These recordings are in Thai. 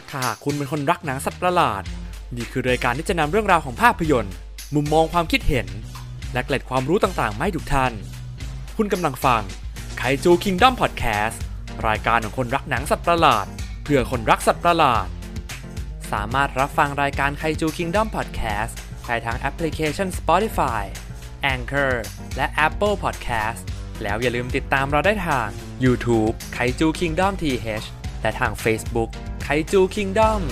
ถ้าหากคุณเป็นคนรักหนังสัตว์ประหลาดนี่คือรายการที่จะนำเรื่องราวของภาพยนตร์มุมมองความคิดเห็นและเกล็ดความรู้ต่างๆมาให้ทุกท่านคุณกำลังฟังไคจูคิงดอมพอดแคสต์รายการของคนรักหนังสัตว์ประหลาดเพื่อคนรักสัตว์ประหลาดสามารถรับฟังรายการไคจูคิงดอมพอดแคสต์ได้ทางแอปพลิเคชัน Spotify, Anchor และ Apple Podcast แล้วอย่าลืมติดตามเราได้ทาง YouTube ไคจูคิงดอม TH และทาง Facebook ไคจูคิงดอม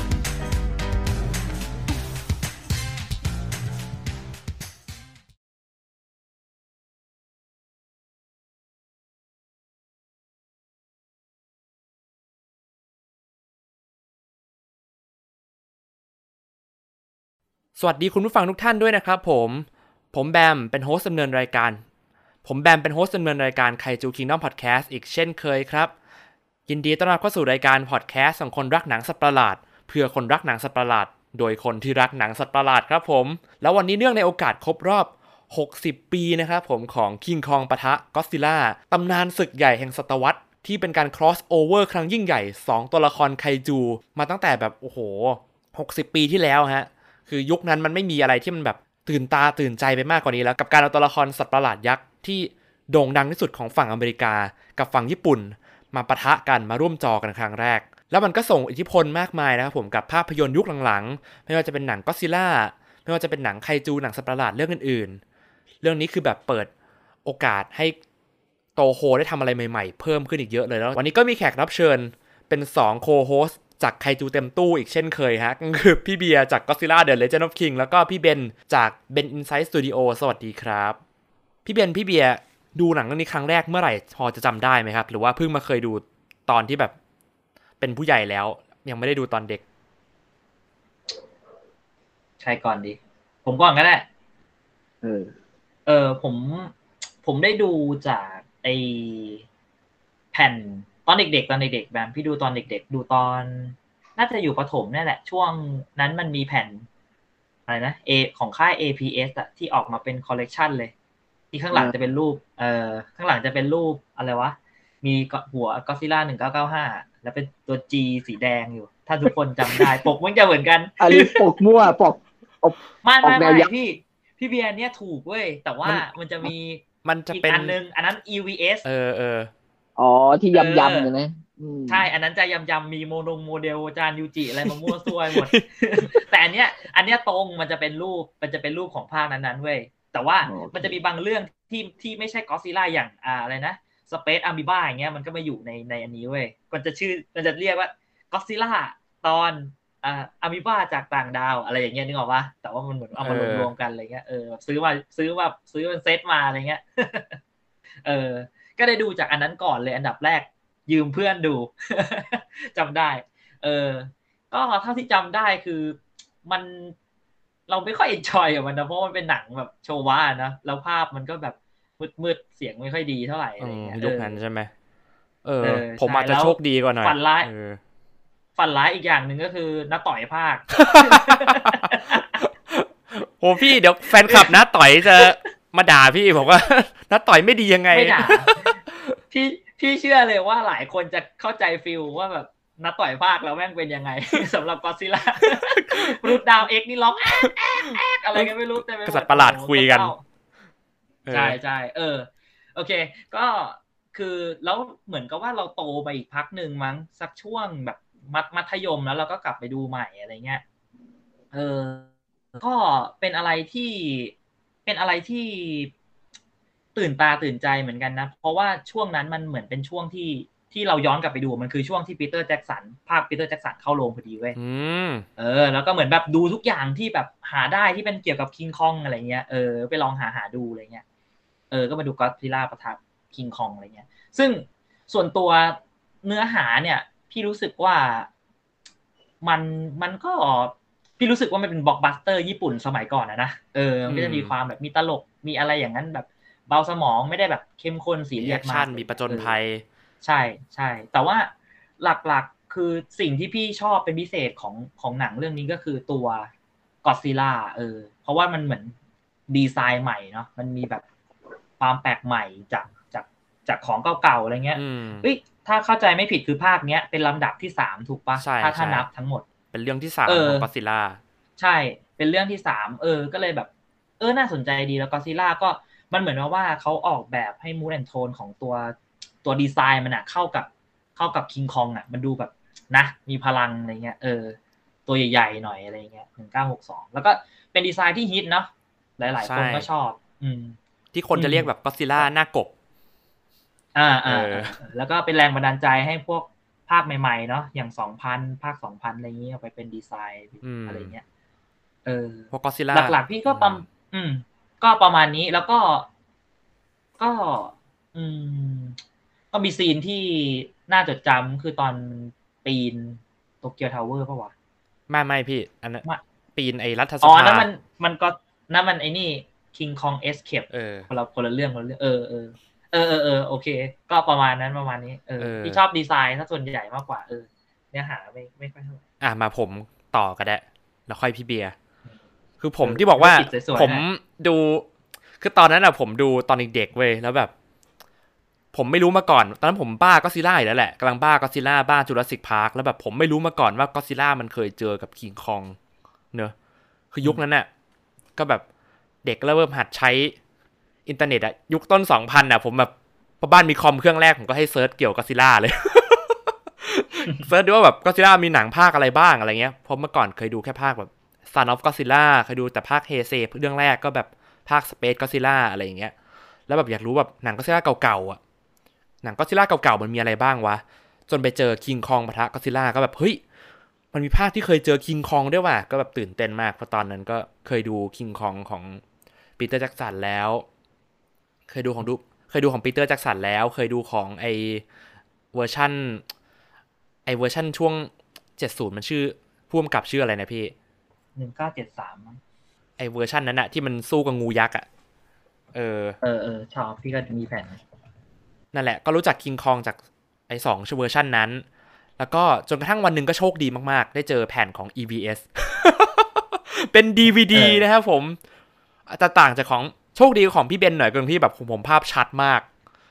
สวัสดีคุณผู้ฟังทุกท่านด้วยนะครับผมแบมเป็นโฮสต์ดำเนินรายการไคจูคิงดอมพอดแคสต์อีกเช่นเคยครับยินดีต้อนรับเข้าสู่รายการพอดแคสต์ของคนรักหนังสัตว์ประหลาดเพื่อคนรักหนังสัตว์ประหลาดโดยคนที่รักหนังสัตว์ประหลาดครับผมแล้ววันนี้เนื่องในโอกาสครบรอบ60 ปีนะครับผมของคิงคองปะทะก็อดซิลล่าตำนานศึกใหญ่แห่งศตวรรษที่เป็นการ cross over ครั้งยิ่งใหญ่2ตัวละครไคจูมาตั้งแต่แบบโอ้โห60 ปีที่แล้วฮะคือยุคนั้นมันไม่มีอะไรที่มันแบบตื่นตาตื่นใจไปมากกว่านี้แล้วกับการเอาตัวละครสัตว์ประหลาดยักษ์ที่โด่งดังที่สุดของฝั่งอเมริกากับฝั่งญี่ปุ่นมาปะทะกันมาร่วมจอกันครั้งแรกแล้วมันก็ส่งอิทธิพลมากมายนะครับผมกับภาพยนตร์ยุคหลังๆไม่ว่าจะเป็นหนังก็อดซิลล่าไม่ว่าจะเป็นหนังไคจูหนังสัตว์ประหลาดเรื่องอื่นๆเรื่องนี้คือแบบเปิดโอกาสให้โตโฮได้ทำอะไรใหม่ๆเพิ่มขึ้นอีกเยอะเลยแล้ววันนี้ก็มีแขกรับเชิญเป็น2โคโฮสต์จากไคจูเต็มตู้อีกเช่นเคยฮะก็คือพี่เบียร์จาก Godzilla The Legend of King แล้วก็พี่เบนจากเบน Insight Studio สวัสดีครับพี่เบนพี่เบียร์ดูหนังเรื่องนี้ครั้งแรกเมื่อไหร่พอจะจำได้ไหมครับหรือว่าเพิ่งมาเคยดูตอนที่แบบเป็นผู้ใหญ่แล้วยังไม่ได้ดูตอนเด็กใครก่อนดีผมก่อนก็ได้ผมได้ดูจากไอแผ่นตอนเด็กๆแบบพี่ดูตอนเด็กๆดูตอนน่าจะอยู่ประถมนี่แหละช่วงนั้นมันมีแผ่นอะไรนะของค่าย APS อะที่ออกมาเป็นคอลเลกชันเลยที่ข้างหลังจะเป็นรูปข้างหลังจะเป็นรูปอะไรวะมีหัว Godzilla 1995แล้วเป็นตัว G สีแดงอยู่ถ้าทุกคนจำได้ปกมันจะเหมือนกันอันนี้ปกมั่วปกไม่พี่เบียร์เนี่ยถูกเว้ยแต่ว่ามันจะมีอีกอันนึงอันนั้น EVS อ๋อที่ยำๆอยู่นะใช่อันนั้นจะยำมีโมเดลจานยูจิอะไรมามั่วซั่วหมด แต่อันเนี้ยตรงมันจะเป็นรูปของภาคนั้นๆเว้ยแต่ว่ามันจะมีบางเรื่องที่ไม่ใช่ก็อดซิลล่าอย่างอะไรนะสเปซอะมีบ้าอย่างเงี้ยมันก็มาอยู่ในอันนี้เว้ยมันจะเรียกว่าก็อดซิลล่าตอนอะมีบ้าจากต่างดาวอะไรอย่างเงี้ยนึกออกปะแต่ว่ามันเหมือนเอามารวมกันอะไรเงี้ยซื้อเป็นเซตมาอะไรเงี้ยก็ได้ดูจากอันนั้นก่อนเลยอันดับแรกยืมเพื่อนดู จำได้ก็เท่าที่จำได้คือมันเราไม่ค่อยเอนจอยกับมันนะเพราะมันเป็นหนังแบบโชวะนะแล้วภาพมันก็แบบมืดเสียงไม่ค่อยดีเท่าไหร่อะไรเงี้ยยุคนั้นใช่ไหมผมอาจจะโชคดีกว่าหน่อยฝันร้ายอีกอย่างหนึ่งก็คือน้าต่อยภาคโอ้พี่เดี๋ยวแฟนคลับน้าต่อยจะมาด่าพี่บอกว่าน้าต่อยไม่ดียังไงไม่ด่าพี่เชื่อเลยว่าหลายคนจะเข้าใจฟีลว่าแบบน้าต่อยภาคแล้วแม่งเป็นยังไง สำหรับก็อดซิลล่ารูดดาวเอ็กนี่ร้องแอ๊กอะไรกันไม่รู้แต่กษัตริย์ประหลาดคุยกันใช่โอเคก็คือแล้วเหมือนกับว่าเราโตไปอีกพักหนึ่งมั้งสักช่วงแบบมัธยมแล้วเราก็กลับไปดูใหม่อะไรเงี้ยก็เป็นอะไรที่ตื่นตาตื่นใจเหมือนกันนะเพราะว่าช่วงนั้นมันเหมือนเป็นช่วงที่เราย้อนกลับไปดูมันคือช่วงที่ปีเตอร์แจ็คสันภาคปีเตอร์แจ็คสันเข้าโรงพอดีเว้ยแล้วก็เหมือนแบบดูทุกอย่างที่แบบหาได้ที่เป็นเกี่ยวกับคิงคองอะไรเงี้ยไปลองหาดูอะไรเงี้ยก็มาดูก็อดซิลล่าปะทะคิงคองอะไรเงี้ยซึ่งส่วนตัวเนื้อหาเนี่ยพี่รู้สึกว่ามันก็พี่รู้สึกว่ามันเป็นบล็อกบัสเตอร์ญี่ปุ่นสมัยก่อนนะมันก็จะมีความแบบมีตลกมีอะไรอย่างนั้นแบบเบาสมองไม่ได้แบบเข้มข้นสีเรียดมากมีประจนภัยใช่แต่ว่าหลักๆคือสิ่งที่พี่ชอบเป็นพิเศษของหนังเรื่องนี้ก็คือตัวก็อดซิลล่าเพราะว่ามันเหมือนดีไซน์ใหม่เนาะมันมีแบบความแปลกใหม่จากของเก่าๆอะไรเงี้ยถ้าเข้าใจไม่ผิดคือภาคเนี้ยเป็นลำดับที่3ถูกปะใช่ถ้านับทั้งหมดเป็นเรื่องที่3ของก็อดซิลล่าใช่เป็นเรื่องที่3ก็เลยแบบน่าสนใจดีแล้วก็อดซิลล่าก็มันเหมือนว่าเขาออกแบบให้มูดแอนโทนของตัวดีไซน์มันอะเข้ากับคิงคองอะมันดูแบบนะมีพลังอะไรเงี้ยตัวใหญ่ๆหน่อยอะไรเงี้ย1962แล้วก็เป็นดีไซน์ที่ฮิตเนาะหลายๆคนก็ชอบที่คนจะเรียกแบบก็อดซิลล่าหน้ากบแล้วก็เป็นแรงบันดาลใจให้พวกภาคใหม่ๆเนาะอย่าง2000ภาค2000อะไรอย่างเงี้ยเอาไปเป็นดีไซน์อะไรเงี้ยพวกก็อดซิลล่าหลักๆพี่ก็ก็ประมาณนี้แล้วก็ก็มีซีนที่น่าจดจำคือตอนปีนโตเกียวทาวเวอร์ป่ะวะไม่พี่อันนั้นปีนไอ้รัฐสภานั่นมันก็นั่นมันไอ้นี่ King Kong Escape คนละเรื่องโอเคก็ประมาณนี้ที่ชอบดีไซน์ซะส่วนใหญ่มากกว่าเนื้อหาไม่ค่อยเท่าไหร่มาผมต่อก็ได้แล้วค่อยพี่เบียร์คือผมที่บอกว่าผมดูคือตอนนั้นผมดูตอนเด็กๆเว้ยแล้วแบบผมไม่รู้มาก่อนตอนนั้นผมบ้าก็อดซิลล่าอยู่แล้วแหละกำลังบ้าก็อดซิลล่าบ้าจูราสสิคพาร์คแล้วแบบผมไม่รู้มาก่อนว่าก็อดซิลล่ามันเคยเจอกับคิงคองเนอะคือยุคนั้นน่ะก็แบบเด็กเริ่มหัดใช้อินเทอร์เน็ตยุคต้น 2000ผมแบบพอบ้านมีคอมเครื่องแรกผมก็ให้เซิร์ชเกี่ยวกับก็อดซิลล่าเลยเซิร์ชดูว่าแบบก็อดซิลล่ามีหนังภาคอะไรบ้างอะไรเงี้ยเพราะเมื่อก่อนเคยดูแค่ภาคแบบ Son of Godzilla เคยดูแต่ภาคเฮเซเรื่องแรกก็แบบภาค Space Godzilla อะไรอย่างเงี้ยแล้วแบบอยากรู้แบบหนังก็อดซิลล่าเก่าๆหนังก็อดซิลล่าเก่าๆมันมีอะไรบ้างวะจนไปเจอคิงคองปะทะก็อดซิลล่าก็แบบเฮ้ยมันมีภาคที่เคยเจอคิงคองด้วยว่ะก็แบบตื่นเต้นมากเพราะตอนนั้นก็เคยดูคิงคองของปีเตอร์แจ็คสันแล้วเคยดูของปีเตอร์แจ็คสันแล้วเคยดูของไอเวอร์ชั่นช่วง70มันชื่อผู้กำกับชื่ออะไรนะพี่ 1973 ไอเวอร์ชันนั้นที่มันสู้กับงูยักษ์ชอบพี่ก็มีแผ่นนั่นแหละก็รู้จักคิงคองจากไอ2เวอร์ชันนั้นแล้วก็จนกระทั่งวันหนึ่งก็โชคดีมากๆได้เจอแผ่นของ EVS เป็น DVD นะครับผมจะต่างจากของโชคดีของพี่เบนหน่อยตรงที่แบบผมภาพชัดมาก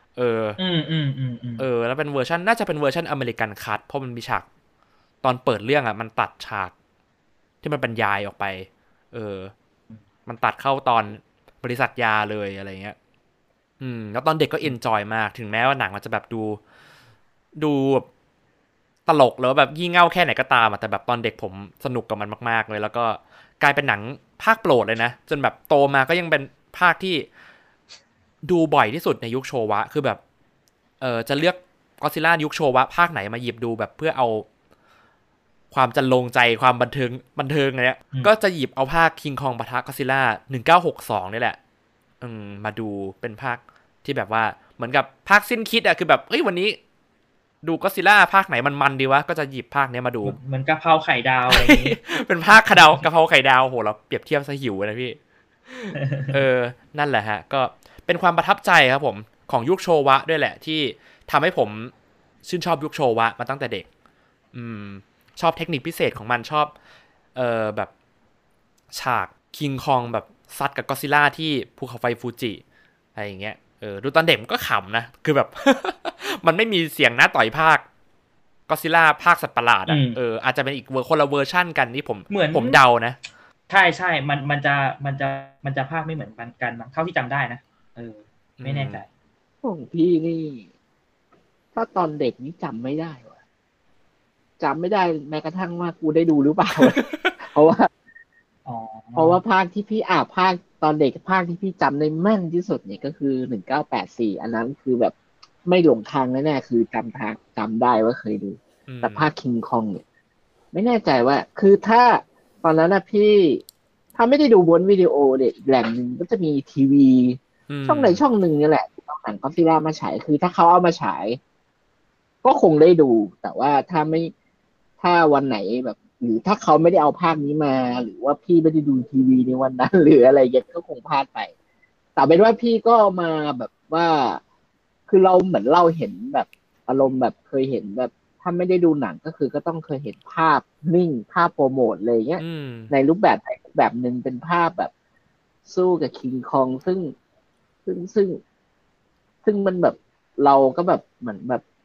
แล้วเป็นเวอร์ชันน่าจะเป็นเวอร์ชันอเมริกันคัทเพราะมันมีฉากตอนเปิดเรื่องมันตัดฉากที่มันบรรยายออกไปมันตัดเข้าตอนบริษัทยาเลยอะไรเงี้ยแล้วตอนเด็กก็เอนจอยมากถึงแม้ว่าหนังมันจะแบบดูตลกแล้วแบบยี่เง่าแค่ไหนก็ตามแต่แบบตอนเด็กผมสนุกกับมันมากๆเลยแล้วก็กลายเป็นหนังภาคโปรดเลยนะจนแบบโตมาก็ยังเป็นภาคที่ดูบ่อยที่สุดในยุคโชวะคือแบบจะเลือกก็อดซิลล่ายุคโชวะภาคไหนมาหยิบดูแบบเพื่อเอาความจันลงใจความบันเทิงอะไรเนี้ยก็จะหยิบเอาภาคคิงคองปะทะก็อดซิลล่า1962นี่แหละมาดูเป็นภาคที่แบบว่าเหมือนกับภาคสิ้นคิดคือแบบวันนี้ดูก็อดซิลล่าภาคไหนมันดีวะก็จะหยิบภาคนี้มาดูเหมือนกะเพราไข่ดาวอะไรอย่างงี้เป็นภาคกะเพราไข่ดาวโหเราเปรียบเทียบซะหิวนะพี่นั่นแหละฮะก็เป็นความประทับใจครับผมของยุคโชวะด้วยแหละที่ทำให้ผมชื่นชอบยุคโชวะมาตั้งแต่เด็กชอบเทคนิคพิเศษของมันชอบแบบฉากคิงคองแบบซัดกับก็อดซิลล่าที่ภูเขาไฟฟูจิอะไรอย่างเงี้ยดูตอนเด็กมันก็ขำนะคือแบบ มันไม่มีเสียงหน้าต่อยภาคก็อดซิลล่าภาคสัตว์ประหลาดอาจจะเป็นอีกคนละเวอร์ชั่นกันที่ผมเดานะใช่มันจะภาคไม่เหมือนกันเท่าที่จำได้นะไม่แน่ใจของพี่นี่ถ้าตอนเด็กนี่จำไม่ได้ว่ะจำไม่ได้แม้กระทั่งว่ากูได้ดูหรือเปล่า เพราะว่าภาคที่พี่ภาคตอนเด็กภาคที่พี่จำได้แม่นที่สุดเนี่ยก็คือ1984อันนั้นคือแบบไม่หลงทางแน่ๆคือจำได้ว่าเคยดูแต่ภาคคิงคองเนี่ยไม่แน่ใจว่าคือถ้าตอนนั้นพี่ถ้าไม่ได้ดูบนวิดีโอเนี่ยอีกแหล่งนึงก็จะมีทีวีช่องใดช่องหนึ่งนี่แหละที่เอาหนังก็อดซิลล่ามาฉายคือถ้าเขาเอามาฉายก็คงได้ดูแต่ว่าถ้าวันไหนแบบหรือถ้าเขาไม่ได้เอาภาคนี้มาหรือว่าพี่ไม่ได้ดูทีวีในวันนั้นหรืออะไรเงี้ยก็คงพลาดไปแต่เป็นว่าพี่ก็มาแบบว่าคือเราเหมือนเราเห็นแบบอารมณ์แบบเคยเห็นแบบถ้าไม่ได้ดูหนังก็คือก็ต้องเคยเห็นภาพนิ่งภาพโปรโมทเลยเงี้ยในรูปแบบหนึ่งเป็นภาพแบบสู้กับคิงคองซึ่งมันแบบเราก็แบบเหมือนแบบ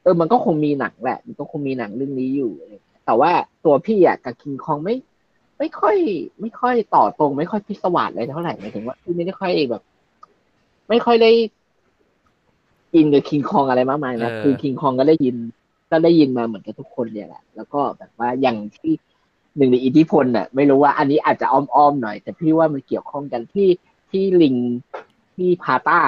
มันก็คงมีหนังแหละมันก็คงมีหนังเรื่องนี้อยู่อะไรอย่างเงี้ยแต่ว่าตัวพี่อ่ะกับคิงคองไม่ค่อยต่อตรงไม่ค่อยพิศวาสอะไรเท่าไหร่หมายถึงว่าพี่ไม่ได้ค่อยแบบไม่ค่อยได้อินกับคิงคองอะไรมากมายนะคือคิงคองก็ได้ยินมาเหมือนกับทุกคนเนี่ยแหละแล้วก็แบบว่าอย่างที่หนึ่งในอิทธิพลน่ะไม่รู้ว่าอันนี้อาจจะอ้อมๆหน่อยแต่พี่ว่ามันเกี่ยวข้องกันที่ลิงที่พาต้า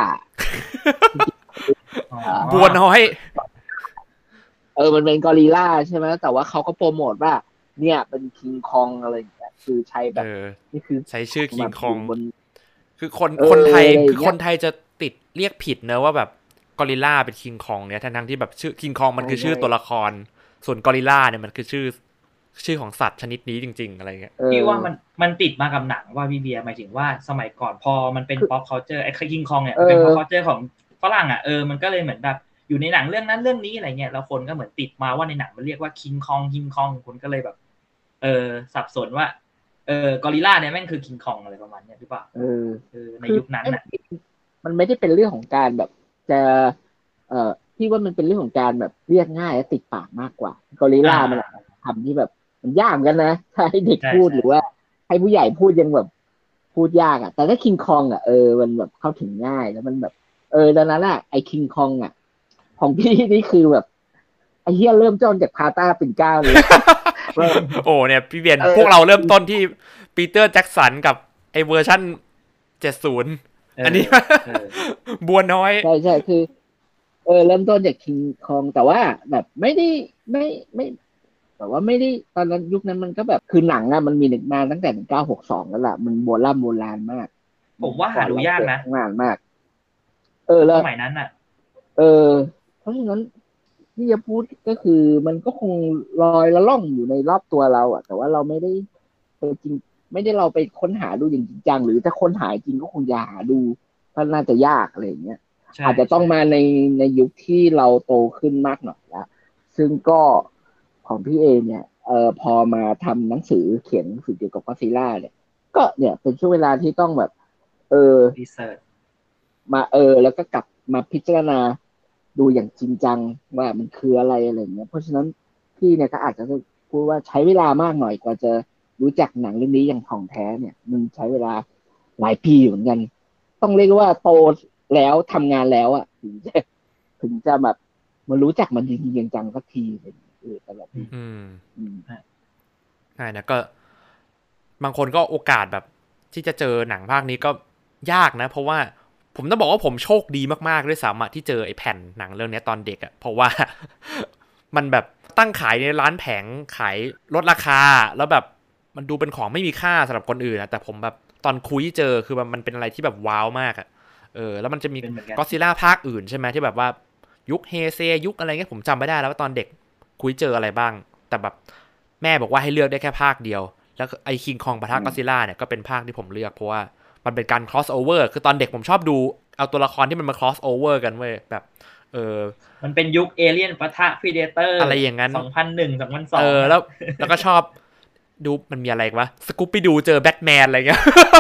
บัวน้อยมันเป็นกอริลลาใช่ไหมแต่ว่าเขาก็โปรโมทว่าเนี่ยเป็นคิงคองอะไรอย่างเงี้ยคือใช้แบบนี่คือใช้ชื่อคิงคองบนคือคนไทยคือคนไทยจะติดเรียกผิดเนอะว่าแบบกอริลลาเป็นคิงคองเนี่ยทั้งที่แบบชื่อคิงคองมันคือชื่อตัวละครส่วนกอริลลาเนี่ยมันคือชื่อของสัตว์ชนิดนี้จริงๆอะไรเงี้ยพี่ว่ามันติดมากับหนังว่าพี่เบียร์หมายถึงว่าสมัยก่อนพอมันเป็น pop culture ไอ้คิงคองเนี่ยเป็น pop culture ของฝรั่งอ่ะมันก็เลยเหมือนแบบอยู่ในหนังเรื่องนั้นเรื่องนี้อะไรเงี้ยแล้วคนก็เหมือนติดมาว่าในหนังมันเรียกว่าคิงคองคนก็เลยแบบสับสนว่ากอริลลาเนี่ยแม่งคือคิงคองอะไรประมาณนี้หรือเปล่าในยุคนั้นน่ะมันไม่ได้เป็นเรื่องของการแบบจะพี่ว่ามันเป็นเรื่องของการแบบเรียกง่ายและติดปากมากกว่ากอริลลามันทำที่แบบมันยากกันนะถ้าให้เด็กพูดหรือว่าให้ผู้ใหญ่พูดยังแบบพูดยากอ่ะแต่ถ้าคิงคองอ่ะมันแบบเข้าถึงง่ายแล้วมันแบบดังนั้นอ่ะไอ้คิงคองอ่ะของพี่นี่คือแบบไอ้เหี้ยเริ่มต้นจากพาต้าปิ่นเกล้าเลยโอ้เนี่ยพี่เบียนพวกเราเริ่มต้นที่ปีเตอร์แจ็คสันกับไอเวอร์ชั่น70อันนี้บัวน้อยใช่คือเริ่มต้นจากคิงคองแต่ว่าแบบไม่ได้ไม่แต่ว่าไม่ได้ตอนนั้นยุคนั้นมันก็แบบคือหนังอะมันมีมาตั้งแต่1962แล้วล่ะมันโบราณมากผมว่าหาดูยากนะนานมากแล้วสมัยนั้นอ่ะเพราะฉะนั้นที่จะพูดก็คือมันก็คงลอยละล่องอยู่ในรอบตัวเราอ่ะแต่ว่าเราไม่ได้จริงไม่ได้เราไปค้นหาดูอย่างจริงจังหรือถ้าค้นหาจริงก็คงจะหาดูก็น่าจะยากอะไรอย่างเงี้ยอาจจะต้องมาในยุคที่เราโตขึ้นมากหน่อยแล้วซึ่งก็ของพี่เอเนี่ยพอมาทำหนังสือเขียนหนังสือเกี่ยวกับก็อดซิลล่าเนี่ยก็เนี่ยเป็นช่วงเวลาที่ต้องแบบรีเสิร์ชมาแล้วก็กลับมาพิจารณาดูอย่างจริงจังว่ามันคืออะไรอะไรเงี้ยเพราะฉะนั้นพี่เนี่ยก็อาจจะพูดว่าใช้เวลามากหน่อยกว่าจะรู้จักหนังเรื่องนี้อย่างถ่องแท้เนี่ยมันใช้เวลาหลายปีเหมือนกันต้องเรียกว่าโตแล้วทำงานแล้วอ่ะถึงจะแบบมารู้จักมันจริงๆจังๆสักทีแต่แบบใช่นะก็บางคนก็โอกาสแบบที่จะเจอหนังภาคนี้ก็ยากนะเพราะว่าผมต้องบอกว่าผมโชคดีมากๆด้วยซ้ำที่เจอไอ้แผ่นหนังเรื่องนี้ตอนเด็กอ่ะเพราะว่ามันแบบตั้งขายในร้านแผงขายลดราคาแล้วแบบมันดูเป็นของไม่มีค่าสำหรับคนอื่นนะแต่ผมแบบตอนคุยเจอคือมันเป็นอะไรที่แบบว้าวมากอ่ะแล้วมันจะมีก็อดซิลล่าภาคอื่นใช่ไหมที่แบบว่ายุคเฮเซยุคอะไรเงี้ยผมจำไม่ได้แล้วว่าตอนเด็กคุยเจออะไรบ้างแต่แบบแม่บอกว่าให้เลือกได้แค่ภาคเดียวแล้วไอ้คิงคองปะทะก็อดซิลล่าเนี่ยก็เป็นภาคที่ผมเลือกเพราะว่ามันเป็นการ cross over คือตอนเด็กผมชอบดูเอาตัวละครที่มันมา cross over กันเว้ยแบบมันเป็นยุคเอเลี่ยนปะทะพรีเดเตอร์อะไรอย่างนั้น 2001 2002 แล้วก็ชอบดูมันมีอะไรวะสกูปปี้ดูเจอแบทแมนอะไรเงี้ย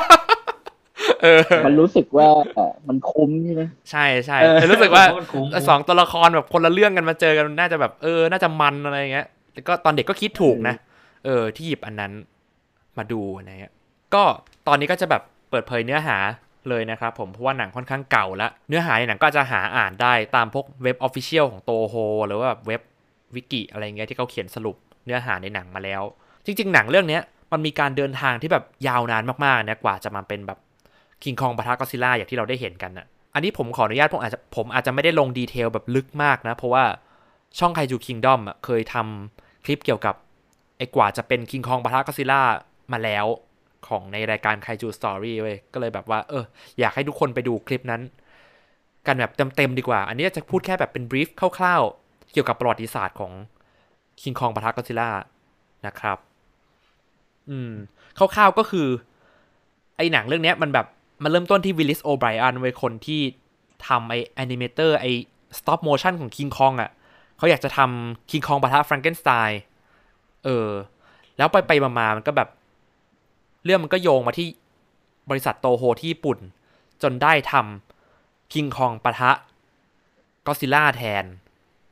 มันรู้สึกว่ามันคุ้มใช่ไหมใช่ใช่รู้สึกว่า2ตัวละครแบบคนละเรื่องกันมาเจอกันน่าจะแบบน่าจะมันอะไรเงี้ยแล้วก็ตอนเด็กก็คิดถูกนะที่หยิบอันนั้นมาดูอะไรเงี้ยก็ตอนนี้ก็จะแบบเปิดเผยเนื้อหาเลยนะครับผมเพราะว่าหนังค่อนข้างเก่าแล้วเนื้อหาในหนังก็จะหาอ่านได้ตามพวกเว็บ Official ของโตโฮหรือว่าแบบเว็บวิกิอะไรเงี้ยที่เขาเขียนสรุปเนื้อหาในหนังมาแล้วจริงๆหนังเรื่องนี้มันมีการเดินทางที่แบบยาวนานมากๆนะกว่าจะมาเป็นแบบคิงคองปะทะก็อดซิลล่าอย่างที่เราได้เห็นกันนะอันนี้ผมขออนุญาตผมอาจจะไม่ได้ลงดีเทลแบบลึกมากนะเพราะว่าช่องไคจูคิงดอมเคยทำคลิปเกี่ยวกับไอ้กว่าจะเป็นคิงคองปะทะก็อดซิลล่ามาแล้วของในรายการไคจูสตอรี่เว้ยก็เลยแบบว่าอยากให้ทุกคนไปดูคลิปนั้นกันแบบเต็มๆดีกว่าอันนี้จะพูดแค่แบบเป็นบรีฟคร่าวๆเกี่ยวกับประวัติศาสตร์ของคิงคองปะทะก็อดซิลล่านะครับคร่าวๆก็คือไอ้หนังเรื่องนี้มันแบบมันเริ่มต้นที่วิลลิสโอไบรอันไว้คนที่ทำไอ้แอนิเมเตอร์ไอ้สต็อปโมชั่นของคิงคองอ่ะเขาอยากจะทำคิงคองปะทะแฟรงเกนสไตน์แล้วไปมามันก็แบบเรื่องมันก็โยงมาที่บริษัทโตโฮที่ญี่ปุ่นจนได้ทำคิงคองปะทะก็อดซิลล่าแทน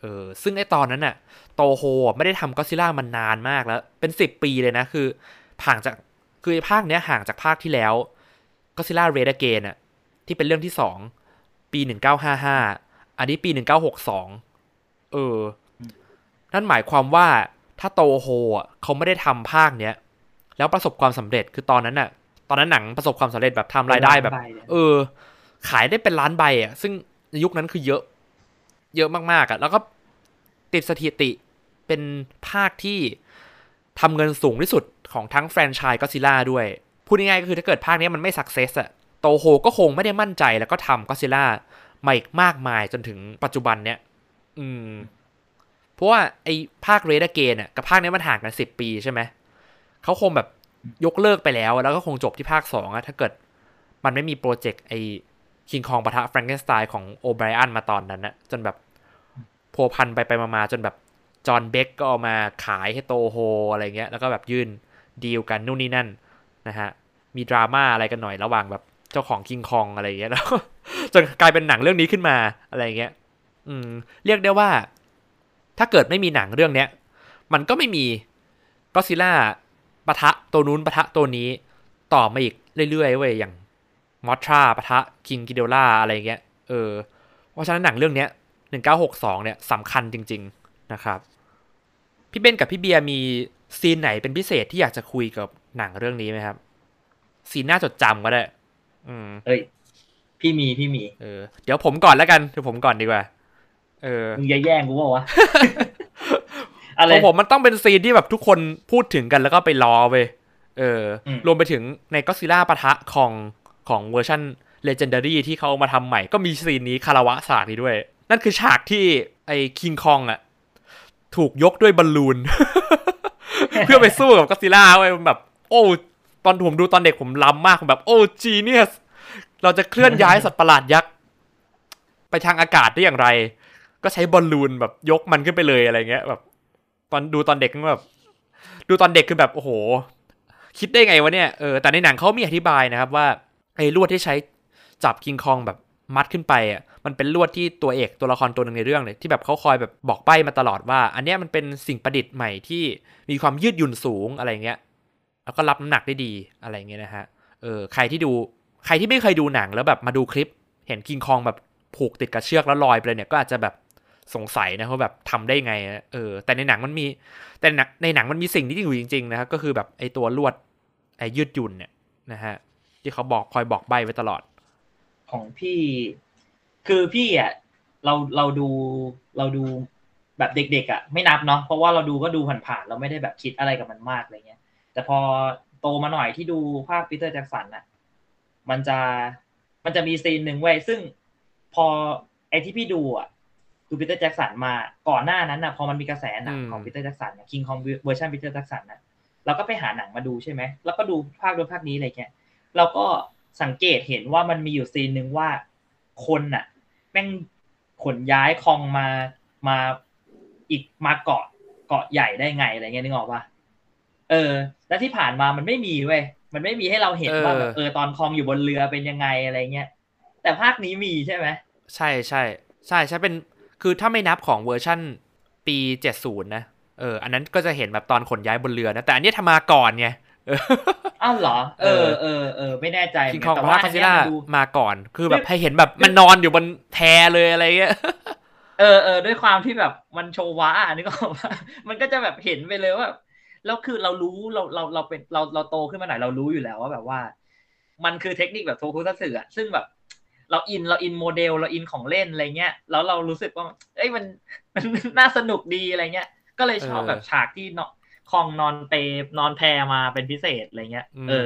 ซึ่งไอ้ตอนนั้นน่ะโตโฮไม่ได้ทำก็อดซิลล่ามานานมากแล้วเป็น10 ปีเลยนะคือห่างจากคือภาคเนี้ยห่างจากภาคที่แล้วก็อดซิลล่าเรดเกนอ่ะที่เป็นเรื่องที่2ปี1955อันนี้ปี1962เออนั่นหมายความว่าถ้าโตโฮอ่ะเขาไม่ได้ทำภาคเนี้ยแล้วประสบความสำเร็จคือตอนนั้นหนังประสบความสำเร็จแบบทำรายได้แบบขายได้เป็นล้านใบอ่ะซึ่งในยุคนั้นคือเยอะมากๆอ่ะแล้วก็ติดสถิติเป็นภาคที่ทำเงินสูงที่สุดของทั้งแฟรนไชส์ก็อดซิลล่าด้วยพูดง่ายๆก็คือถ้าเกิดภาคนี้มันไม่สักเซสอ่ะโตโฮก็คงไม่ได้มั่นใจแล้วก็ทำก็อดซิลล่ามาอีกมากมายจนถึงปัจจุบันเนี้ยเพราะว่าไอ้ภาคเรดเกนอ่ะกับภาคนี้มันห่างกัน10 ปีใช่ไหมเขาคงแบบยกเลิกไปแล้วก็คงจบที่ภาค2อ่ะถ้าเกิดมันไม่มีโปรเจกต์ไอ้คิงคองปะทะแฟรงเกนสไตน์ของโอไบรอันมาตอนนั้นนะจนแบบพัวพันไปมาจนแบบจอห์นเบคก็เอามาขายให้โตโฮอะไรเงี้ยแล้วก็แบบยื่นดีลกันนู่นนี่นั่นนะฮะมีดราม่าอะไรกันหน่อยระหว่างแบบเจ้าของคิงคองอะไรเงี้ยแล้วจนกลายเป็นหนังเรื่องนี้ขึ้นมาอะไรเงี้ยเรียกได้ว่าถ้าเกิดไม่มีหนังเรื่องเนี้ยมันก็ไม่มีก็อดซิลล่าปะทะตัวนู้นปะทะตัวนี้ต่อมาอีกเรื่อยๆเว้ยอย่างมอทราปะทะคิงกิเดล่าอะไรเงี้ยเพราะฉะนั้นหนังเรื่องเนี้ย1962เนี่ยสำคัญจริงๆนะครับพี่เบนกับพี่เบียร์มีซีนไหนเป็นพิเศษที่อยากจะคุยกับหนังเรื่องนี้ไหมครับซีนน่าจดจำก็ได้พี่มีเดี๋ยวผมก่อนแล้วกันเดี๋ยวผมก่อนดีกว่ามึงอย่าแย่งกูวะของผมมันต้องเป็นซีนที่แบบทุกคนพูดถึงกันแล้วก็ไปล้อไปรวมไปถึงในก็อดซิลล่าปะทะของเวอร์ชัน Legendary ที่เขามาทำใหม่ก็มีซีนนี้คารวะฉากนี้ด้วยนั่นคือฉากที่ไอ้คิงคองอ่ะถูกยกด้วยบอลลูน เพื่อไปสู้กับก็อดซิลล่าเว้ยแบบโอ้ตอนผมดูตอนเด็กผมล้ำมากผมแบบโอ้จีเนียสเราจะเคลื่อนย้ายสัตว์ประหลาดยักษ์ไปทางอากาศได้อย่างไรก็ใช้บอลลูนแบบยกมันขึ้นไปเลยอะไรเงี้ยแบบตอนดูตอนเด็กแบบดูตอนเด็กคือแบบโอ้โหคิดได้ไงวะเนี่ยแต่ในหนังเขามีอธิบายนะครับว่าไอ้ลวดที่ใช้จับคิงคองแบบมัดขึ้นไปอ่ะมันเป็นลวดที่ตัวละครตัวนึงในเรื่องเลยที่แบบเขาคอยแบบบอกใบ้มาตลอดว่าอันเนี้ยมันเป็นสิ่งประดิษฐ์ใหม่ที่มีความยืดหยุ่นสูงอะไรเงี้ยแล้วก็รับน้ำหนักได้ดีอะไรเงี้ยนะฮะใครที่ไม่เคยดูหนังแล้วแบบมาดูคลิปเห็นคิงคองแบบผูกติดกับเชือกแล้วลอยไปเลยเนี่ยก็อาจจะแบบสงสัยนะว่าแบบทำได้ไงแต่ในหนังมันมีสิ่งที่อยู่จริงๆนะครับก็คือแบบไอ้ตัวลวดไอ้ยืดหยุ่นเนี่ยนะฮะที่เขาคอยบอกใบ้ไว้ตลอดของพี่คือพี่อ่ะเราดูแบบเด็กๆอ่ะไม่นับเนาะเพราะว่าเราดูก็ดูผ่านๆเราไม่ได้แบบคิดอะไรกับมันมากอะไรเงี้ยแต่พอโตมาหน่อยที่ดูภาคปีเตอร์แจ็คสันน่ะมันจะมีซีนหนึ่งเว้ยซึ่งพอไอ้ที่พี่ดูอ่ะดูปีเตอร์แจ็คสันมาก่อนหน้านั้นน่ะพอมันมีกระแสหนังของปีเตอร์แจ็คสันเนี่ยคิงคองเวอร์ชันปีเตอร์แจ็คสันน่ะเราก็ไปหาหนังมาดูใช่ไหมแล้วก็ดูภาคนี้อะไรเงี้ยเราก็สังเกตเห็นว่ามันมีอยู่ซีนหนึ่งว่าคนน่ะแม่งขนย้ายคองมาอีกมาเกาะใหญ่ได้ไงอะไรเงี้ยนึกออกป่ะแล้วที่ผ่านมามันไม่มีเว้ยมันไม่มีให้เราเห็นว่าแบบตอนคองอยู่บนเรือเป็นยังไงอะไรเงี้ยแต่ภาคนี้มีใช่ไหมใช่เป็นคือถ้าไม่นับของเวอร์ชั่นปี70นะอันนั้นก็จะเห็นแบบตอนขนย้ายบนเรือนะแต่อันนี้ทำมาก่อนไงอ้าวเหรอไม่แน่ใจคิงคองกับก็อดซิลล่ามาก่อนคือแบบให้เห็นแบบมันนอนอยู่บนแพเลยอะไรเงี้ยด้วยความที่แบบมันโชวะนึกออกป่ะมันก็จะแบบเห็นไปเลยว่าแล้วคือเรารู้เราเป็นเราโตขึ้นมาหน่อยเรารู้อยู่แล้วว่าแบบว่ามันคือเทคนิคแบบโทคุซัตสึอ่ะซึ่งแบบเราอินโมเดลเราอินของเล่นอะไรเงี้ยแล้วเรารู้สึกว่ามันน่าสนุกดีอะไรเงี้ยก็เลยชอบแบบฉากที่คองนอนแพมาเป็นพิเศษอะไรเงี้ย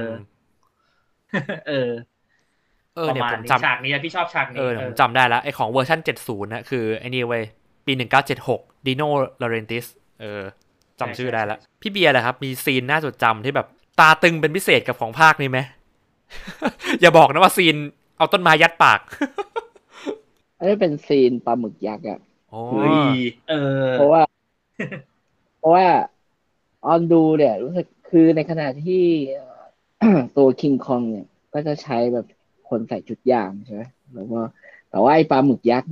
เนี่ยผมจำฉากนี้พี่ชอบฉากนี้ผมจำได้แล้วไอ้ของเวอร์ชัน70นะคือไอ้นี่เว้ยปี1976 Dino Laurentiis จำชื่อได้แล้วพี่เบียร์แหละครับมีซีนน่าจดจำที่แบบตาตึงเป็นพิเศษกับของภาคนี้ไหม อย่าบอกนะว่าซีนเอาต้นไม้ยัดปากอันนี้เป็นซีนปลาหมึกยักษ์อ่ะเพราะว่าออนดูเนี่ยรู้สึกคือในขณะที่ตัวคิงคองเนี่ยก็จะใช้แบบคนใส่ชุดยางใช่ไหมแล้วก็แต่ว่าไอ้ปลาหมึกยักษ์เนี่ย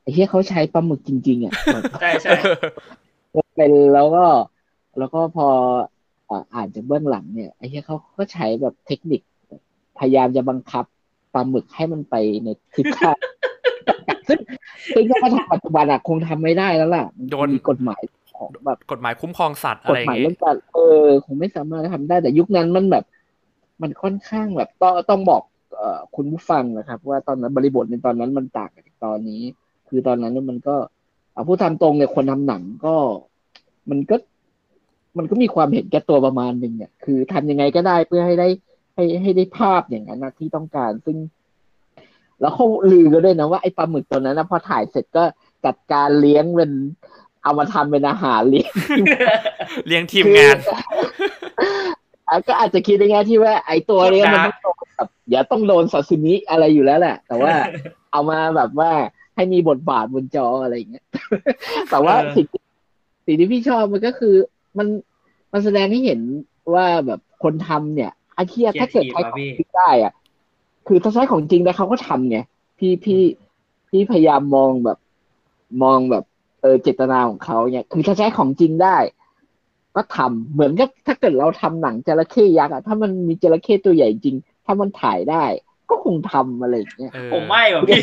ไอ้เหี้ยเขาใช้ปลาหมึกจริงๆอ่ะใช่ใช่เป็นแล้วก็พออ่านจากเบื้องหลังเนี่ยไอ้เหี้ยเขาก็ใช้แบบเทคนิคพยายามจะบังคับปลาหมึกให้มันไปในทิศทางซึ่งถ้าทำปัจจุบันอะคงทำไม่ได้แล้วล่ะมันโดนมีกฎหมายของแบบกฎหมายคุ้มครองสัตว์อะกไรอย่างเงี้ยฎหมายเรื่องการคงไม่สามารถทำได้แต่ยุคนั้นมันแบบมันค่อนข้างแบบต้องบอกคุณผู้ฟังนะครับว่าตอนนั้นบริบทในตอนนั้นมันต่างจากตอนนี้คือตอนนั้นมันก็เอาพูดตามตรงเนี่ยคนทำหนังก็มันก็มันก็มีความเห็นแก่ตัวประมาณหนึ่งเนี่ยคือทำยังไงก็ได้เพื่อให้ได้ให้ได้ภาพอย่างนั้นนะที่ต้องการซึ่งแล้วเขาลือกันด้วยนะว่าไอ้ปลาหมึกตัวนั้นนะพอถ่ายเสร็จก็จัดการเลี้ยงเป็นเอามาทำเป็นอาหารเลี้ยงเลี้ยงทีมงานก็อาจจะคิดในแง่ที่ว่าไอ้ตัวนี้มันต้องโดนแบบอย่าต้องโดนซาซิมิอะไรอยู่แล้วแหละแต่ว่าเอามาแบบว่าให้มีบทบาทบนจออะไรอย่างเงี้ยแต่ว่าสิ่งที่พี่ชอบมันก็คือมันมันแสดงให้เห็นว่าแบบคนทำเนี่ยอาเคียถ้าเกิดใช้ของจริงได้อ่ะคือถ้าใช้ของจริงได้เขาก็ทำไงพี่พยายามมองแบบเจตนาของเขาเนี่ยคือถ้าใช้ของจริงได้ก็ทำเหมือนกับถ้าเกิดเราทำหนังจระเข้ยักษ์อะถ้ามันมีจระเข้ตัวใหญ่จริงถ้ามันถ่ายได้ก็คงทำอะไรอย่างเงี้ยผมไม่หรอกพี่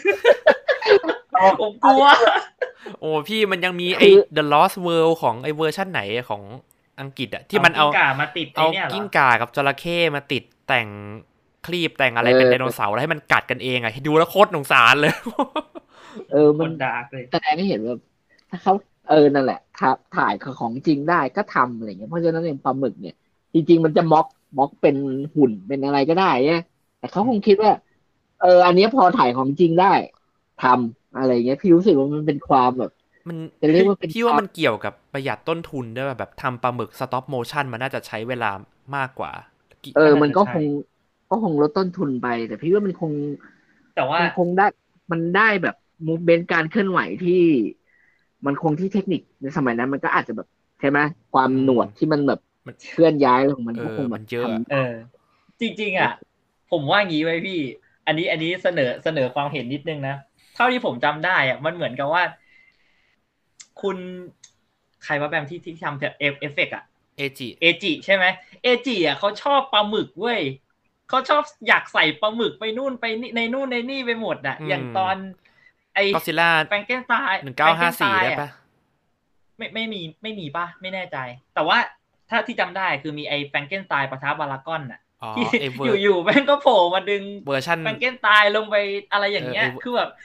ผมกลัวโอ้พี่มันยังมีไอ้ The Lost World ของไอ้เวอร์ชั่นไหนของอังกฤษอะที่มันเอากิ้งก่ามาติดเอากิ้งก่ากับจระเข้มาติดแต่งคลีปแต่งอะไรเป็นไดโนเสาร์แล้วให้มันกัดกันเองอะดูแล้วโคตรสงสารเลยมันดาร์กเลยแสดงให้เห็นว่าถ้าเขานั่นแหละถ่ายของจริงได้ก็ทำอะไรเงี้ยเพราะฉะนั้นเองปลาหมึกเนี่ยจริงๆมันจะม็อกเป็นหุ่นเป็นอะไรก็ได้เนี่ยแต่เขาคงคิดว่าอันนี้พอถ่ายของจริงได้ทำอะไรเงี้ยพี่รู้สึกว่ามันเป็นความแบบมันจะเรียกว่าเป็นพี่ว่ามันเกี่ยวกับประหยัดต้นทุนด้วยแบบทำปลาหมึกสต็อปโมชั่นมันน่าจะใช้เวลามากกว่ามันก็คงลดต้นทุนไปแต่พี่ว่ามันคงแต่ว่าคงได้แบบมูฟเมนต์การเคลื่อนไหวที่มันคงที่เทคนิคในสมัยนั้นมันก็อาจจะแบบใช่ไหมความหนวดที่มันแบบเคลื่อนย้ายอะไรของมันก็คงแบบเยอะจริงๆอ่ะผมว่างี้ไว้พี่อันนี้เสนอความเห็นนิดนึงนะเท่าที่ผมจำได้อ่ะมันเหมือนกับว่าคุณใครว่าแบมที่ทำเอฟเฟกต์อ่ะเอจิใช่ไหมเอจิอ่ะเขาชอบปลาหมึกเว้ยเขาชอบอยากใส่ปลาหมึกไปนู่นไปนี่ในนู่นในนี่ไปหมดอ่ะอย่างตอนไอ้ก็ซิล่าแฟรงเกนสไตน์ 1954ได้ปะไม่มีป่ะไม่แน่ใจแต่ว่าถ้าที่จำได้คือมีไอ้แฟรงเกนสไตน์ปะทะบารากอนน่ะที่อยู่แม่งก็โผล่มาดึงเวอร์ชันแฟรงเกนสไตน์ลงไปอะไรอย่างเงี้ยคือแบบ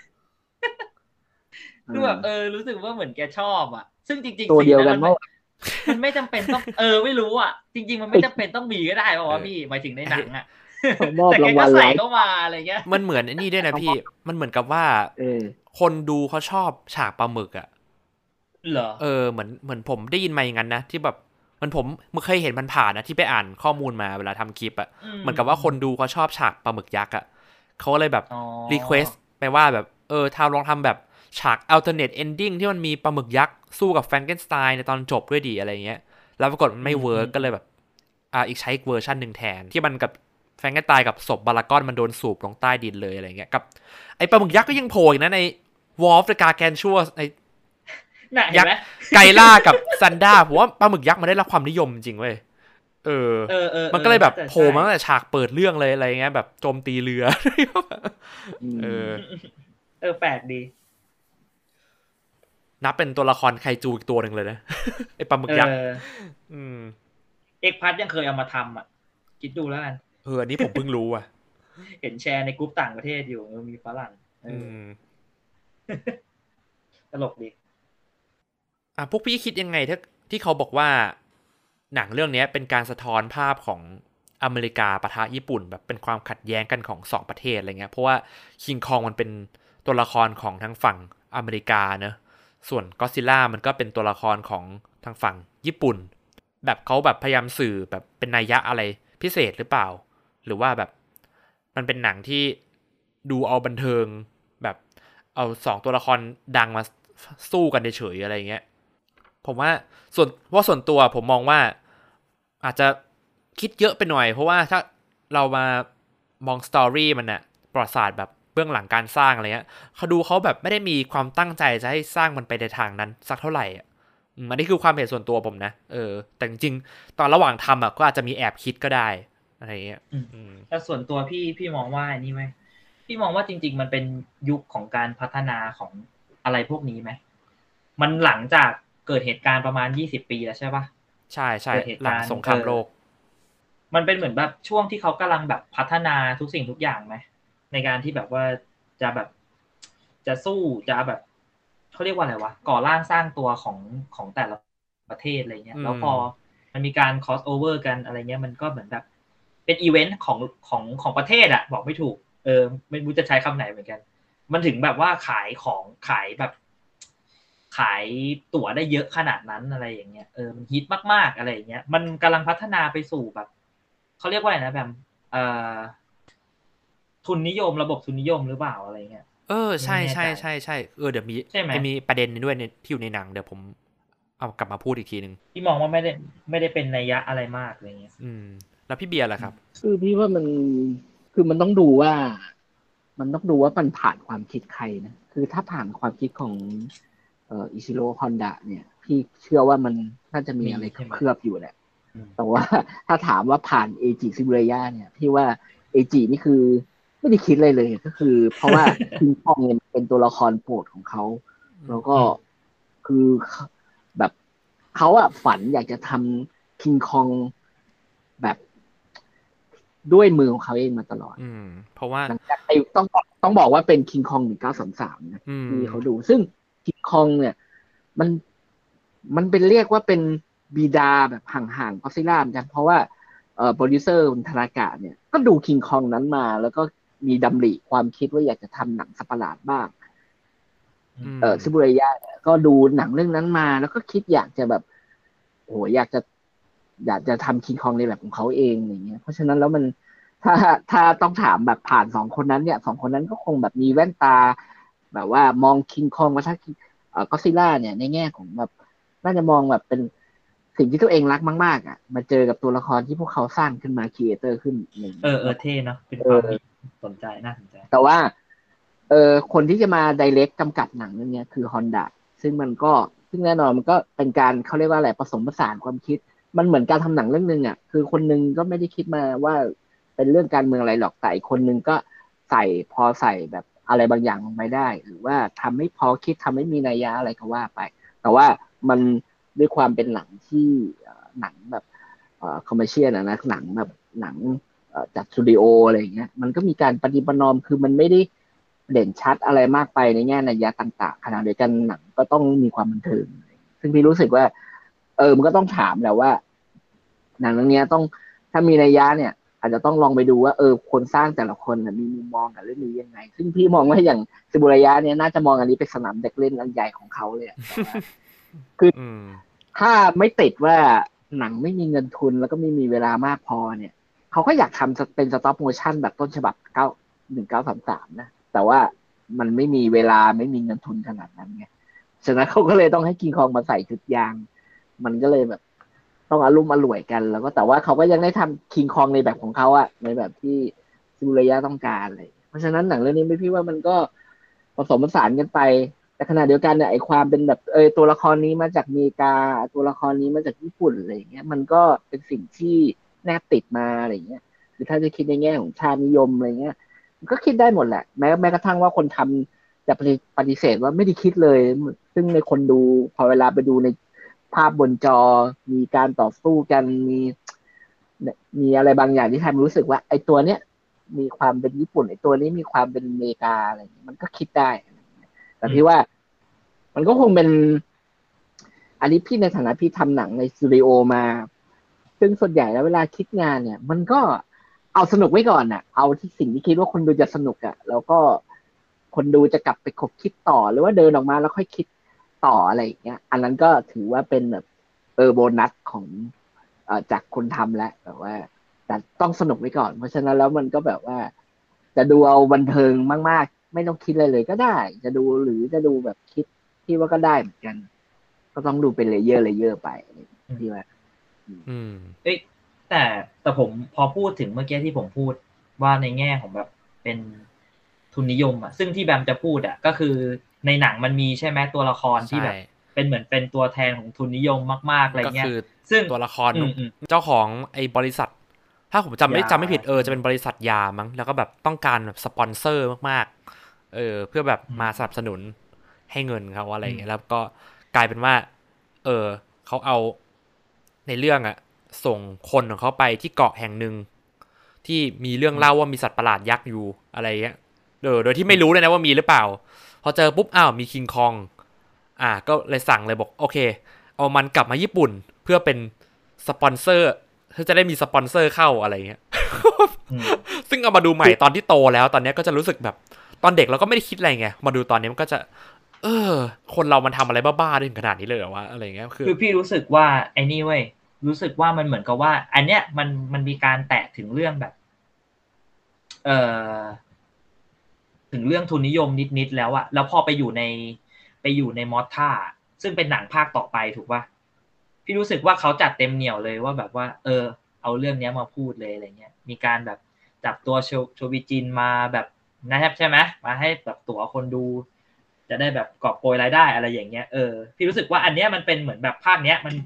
รู้สึกว่าเหมือนแกชอบอ่ะซึ่งจริงๆตัวเดียวกันมันไม่จำเป็นต้องไม่รู้อ่ะจริงๆมันไม่จำเป็นต้องมีก็ได้ป่าวว่าพี่หมายถึงในหนังอ่ะแต่แกก็ใส่เข้ามาอะไรเงี้ยมันเหมือนไอ้นี่ด้วยนะพี่มันเหมือนกับว่าคนดูเขาชอบฉากปลาหมึกอ่ะเหรอเหมือนผมได้ยินมาอย่างนั้นนะที่แบบมันผมเคยเห็นมันผ่านนะที่ไปอ่านข้อมูลมาเวลาทำคลิปอ่ะเหมือนกับว่าคนดูเขาชอบฉากปลาหมึกยักษ์อ่ะเขาเลยแบบรีเควสไปว่าแบบลองทำแบบฉาก alternate ending ที่มันมีปลาหมึกยักษ์สู้กับแฟรงเกนสไตน์ในตอนจบด้วยดีอะไรเงี้ยแล้วปรากฏมันไม่เวิร์กก็เลยแบบอีกใช้อีกเวอร์ชันหนึ่งแทนที่มันกับแฟรงเกนสไตน์กับศพบารากอนมันโดนสูบลงใต้ดินเลยอะไรเงี้ยกับไอปลาหมึกยักษ์ก็ยังโผล่อีกนะใน War of the Gargantua ไอยักษ์ไกล่ากับซันด้าผมว่าปลาหมึกยักษ์มันได้รับความนิยมจริงเว้ยมันก็เลยแบบโผล่มาตั้งแต่ฉากเปิดเรื่องเลยอะไรเงี้ยแบบโจมตีเรือแปลกดีนับเป็นตัวละครไคจูอีกตัวหนึ่งเลยนะไอปลาหมึกยักษ์เอ็กพัทยังเคยเอามาทำอ่ะคิดดูแล้วกันอันนี้ผมเพิ่งรู้อ่ะเห็นแชร์ในกลุ่มต่างประเทศอยู่มีฝรั่งตลกดีพวกพี่คิดยังไงที่เขาบอกว่าหนังเรื่องนี้เป็นการสะท้อนภาพของอเมริกาปะทะญี่ปุ่นแบบเป็นความขัดแย้งกันของสองประเทศอะไรเงี้ยเพราะว่าคิงคองมันเป็นตัวละครของทางฝั่งอเมริกาเนอะส่วนก็อดซิลล่ามันก็เป็นตัวละครของทางฝั่งญี่ปุ่นแบบเขาแบบพยายามสื่อแบบเป็นนัยยะอะไรพิเศษหรือเปล่าหรือว่าแบบมันเป็นหนังที่ดูเอาบันเทิงแบบเอาสองตัวละครดังมาสู้กันเฉยๆอะไรเงี้ยผมว่าส่วนตัวผมมองว่าอาจจะคิดเยอะไปหน่อยเพราะว่าถ้าเรามามองสตอรี่มันน่ะประวัติศาสตร์แบบบื้องหลังการสร้างอะไรเงี้ยเขาแบบไม่ได้มีความตั้งใจจะให้สร้างมันไปในทางนั้นสักเท่าไหร่อันนี้คือความเห็นส่วนตัวผมนะแต่จริงๆตอนระหว่างทำก็อาจจะมีแอบคิดก็ได้อะไรเงี้ยแต่ส่วนตัวพี่มองว่านี่ไหมพี่มองว่าจริงๆมันเป็นยุคของการพัฒนาของอะไรพวกนี้ไหมมันหลังจากเกิดเหตุการณ์ประมาณ20 ปีแล้วใช่ปะใช่ใช่หลังสงครามโลกมันเป็นเหมือนแบบช่วงที่เขากำลังแบบพัฒนาทุกสิ่งทุกอย่างไหมในการที่แบบว่าจะแบบจะสู้จะแบบเขาเรียกว่าอะไรวะก่อร่างสร้างตัวของแต่ละประเทศอะไรเงี้ยแล้วพอมันมีการ cross over กันอะไรเงี้ยมันก็เหมือนแบบเป็นอีเวนต์ของประเทศอะบอกไม่ถูกไม่รู้จะใช้คำไหนเหมือนกันมันถึงแบบว่าขายของขายแบบขายตั๋วได้เยอะขนาดนั้นอะไรอย่างเงี้ยมันฮิตมากๆอะไรอย่างเงี้ยมันกำลังพัฒนาไปสู่แบบเขาเรียกว่าอะไรนะแบบทุนนิยมระบบทุนนิยมหรือเปล่าอะไรเงี้ยใช่ใช่ใช่ใช่เดี๋ยวมีประเด็นนี้ด้วยที่อยู่ในหนังเดี๋ยวผมเอากลับมาพูดอีกทีนึงพี่มองว่าไม่ได้เป็นนัยยะอะไรมากอะไรเงี้ยแล้วพี่เบียร์ล่ะครับคือพี่ว่ามันต้องดูว่ามันผ่านความคิดใครนะคือถ้าผ่านความคิดของอิชิโร่ฮอนดะเนี่ยพี่เชื่อว่ามันน่าจะมีอะไรเคลือบอยู่แหละแต่ว่าถ้าถามว่าผ่านเอจิซิบุเรย่าเนี่ยพี่ว่าเอจินี่คือไม่ได้คิดอะไรเลยก็คือเพราะว่าคิงคองเนี่ยเป็นตัวละครโปรดของเขาแล้วก็คือแบบเขาฝันอยากจะทำคิงคองแบบด้วยมือของเขาเองมาตลอดเพราะว่าต้องบอกว่าเป็นคิงคอง1933นะที่เขาดูซึ่งคิงคองเนี่ยมันเป็นเรียกว่าเป็นบิดาแบบห่างๆก็ซิล่าเหมือนกันเพราะว่าโปรดิวเซอร์ธนากะเนี่ยก็ดูคิงคองนั้นมาแล้วก็มีดำริความคิดว่าอยากจะทำหนังสัตว์ประหลาดบ้างซิบุเรย่าก็ดูหนังเรื่องนั้นมาแล้วก็คิดอยากจะแบบโอ้อยากจะทำคิงคองในแบบของเขาเองอย่างเงี้ยเพราะฉะนั้นแล้วมันถ้าต้องถามแบบผ่าน2 คนนั้นเนี่ย2 คนนั้นก็คงแบบมีแว่นตาแบบว่ามองคิงคองมาถ้าก็ซิล่าเนี่ยในแง่ของแบบน่าจะมองแบบเป็นสิ่งที่ตัวเองรักมากๆมาเจอกับตัวละครที่พวกเขาสร้างขึ้นมาครีเอเตอร์ขึ้นเท่เนาะเป็นความสนใจน่าสนใจแต่ว่าคนที่จะมาไดเรกกำกับหนังเรื่องนี้คือ Honda ซึ่งแน่นอนมันก็เป็นการเขาเรียกว่าอะไรผสมผสานความคิดมันเหมือนการทำหนังเรื่องนึงคือคนนึงก็ไม่ได้คิดมาว่าเป็นเรื่องการเมืองอะไรหรอกแต่อีกคนนึงก็พอใส่แบบอะไรบางอย่างลงไปได้หรือว่าทำให้พอคิดทำให้มีนัยยะอะไรก็ว่าไปแต่ว่ามันด้วยความเป็นหนังที่หนังแบบคอมเมอร์เชียลนะหนังแบบหนังจากสตูดิโออะไรอย่างเงี้ยมันก็มีการปฏิบัตินอมคือมันไม่ได้เด่นชัดอะไรมากไปในแง่นัยยะต่างๆขณะเดียวกันหนังก็ต้องมีความบันเทิงซึ่งพี่รู้สึกว่ามันก็ต้องถามแหละว่าหนังเรื่องนี้ต้องถ้ามีนัยยะเนี่ยอาจจะต้องลองไปดูว่าคนสร้างแต่ละคนมีมุมมองกับเรื่องนี้ยังไงซึ่งพี่มองว่าอย่างซิบุระยะเนี่ยน่าจะมองอันนี้เป็นสนามเด็กเล่นอันใหญ่ของเขาเลยคือถ้าไม่ติดว่าหนังไม่มีเงินทุนแล้วก็ไม่มีเวลามากพอเนี่ยเขาก็อยากทำเป็นสต็อปโมชั่นแบบต้นฉบับ1933นะแต่ว่ามันไม่มีเวลาไม่มีเงินทุนขนาดนั้นไงฉะนั้นเขาก็เลยต้องให้คิงคองมาใส่ชุดยางมันก็เลยแบบต้องอารมณ์อร่วยกันแล้วก็แต่ว่าเขาก็ยังได้ทำคิงคองในแบบของเขาในแบบที่ซิบุระยะต้องการเลยเพราะฉะนั้นหนังเรื่องนี้ไม่พี่ว่ามันก็ผสมผสานกันไปแต่ขณะเดียวกันเนี่ยไอความเป็นแบบตัวละครนี้มาจากอเมริกาตัวละครนี้มาจากญี่ปุ่นอะไรอย่างเงี้ยมันก็เป็นสิ่งที่แนบติดมาอะไรอย่างเงี้ยคือถ้าจะคิดในแง่ของชาตินิยมอะไรเงี้ยก็คิดได้หมดแหละแม้กระทั่งว่าคนทำจะปฏิเสธว่าไม่ได้คิดเลยซึ่งในคนดูพอเวลาไปดูในภาพบนจอมีการต่อสู้กันมีอะไรบางอย่างที่ทำรู้สึกว่าไอ้ตัวเนี้ยมีความเป็นญี่ปุ่นไอ้ตัวนี้มีความเป็นอเมริกาอะไรอย่างเงี้ยมันก็คิดได้แต่พี่ว่ามันก็คงเป็นอันนี้พี่ในฐานะพี่ทำหนังในสตูดิโอมาซึ่งส่วนใหญ่แล้วเวลาคิดงานเนี่ยมันก็เอาสนุกไว้ก่อนเอาที่สิ่งที่คิดว่าคนดูจะสนุกแล้วก็คนดูจะกลับไปคบคิดต่อหรือว่าเดินออกมาแล้วค่อยคิดต่ออะไรอย่างเงี้ยอันนั้นก็ถือว่าเป็นแบบโบนัสของจากคนทำแล้วแบบว่าแต่ต้องสนุกไว้ก่อนเพราะฉะนั้นแล้วมันก็แบบว่าจะดูเอาบันเทิงมากๆไม่ต้องคิดอะไรเลยก็ได้จะดูหรือจะดูแบบคิดที่ว่าก็ได้เหมือนกันก็ต้องดูเป็นเลเยอร์ไปที่ว่าแต่ผมพอพูดถึงเมื่อกี้ที่ผมพูดว่าในแง่ของแบบเป็นทุทุนนิยมอ่ะซึ่งที่แบมจะพูดอ่ะก็คือในหนังมันมีใช่ไหมตัวละครที่แบบเป็นเหมือนเป็นตัวแทนของทุนนิยมมากๆอะไรเงี้ยซึ่งตัวละครเจ้าของไอ้บริษัทถ้าผมจำไม่ผิดจะเป็นบริษัทยามั้งแล้วก็แบบต้องการแบบสปอนเซอร์มากๆเพื่อแบบมาสนับสนุนให้เงินเขาอะไรอย่างเงี้ยแล้วก็กลายเป็นว่าเขาเอาในเรื่องอ่ะส่งคนของเขาไปที่เกาะแห่งหนึ่งที่มีเรื่องเล่าว่ามีสัตว์ประหลาดยักษ์อยู่อะไรเงี้ยโดยที่ไม่รู้เลยนะว่ามีหรือเปล่าพอเจอปุ๊บอ้าวมีคิงคองก็เลยสั่งเลยบอกโอเคเอามันกลับมาญี่ปุ่นเพื่อเป็นสปอนเซอร์จะได้มีสปอนเซอร์เข้าอะไรเงี้ย ซึ่งเอามาดูใหม่ตอนที่โตแล้วตอนนี้ก็จะรู้สึกแบบตอนเด็กเราก็ไม่ได้คิดอะไรไงมาดูตอนนี้มันก็จะคนเรามันทำอะไรบ้าๆได้ถึงขนาดนี้เลยเหรอวะอะไรเงี้ยคือพี่รู้สึกว่าไอ้นี่เว้ยรู้สึกว่ามันเหมือนกับว่าอันเนี้ยมันมีการแตะถึงเรื่องแบบถึงเรื่องทุนนิยมนิดๆแล้วอะแล้วพอไปอยู่ในมอสท่าซึ่งเป็นหนังภาคต่อไปถูกป่ะพี่รู้สึกว่าเขาจัดเต็มเหนี่ยวเลยว่าแบบว่าเอาเรื่องนี้มาพูดเลยอะไรเงี้ยมีการแบบจับตัวโชบิจินมาแบบนะครับใช่ไหมมาให้แบบตั๋วคนดูจะได้แบบกอบโกยรายได้อะไรอย่างเงี้ยพี่รู้สึกว่าอันเนี้ยมันเป็นเหมือนแบบภาคเนี้ยมัน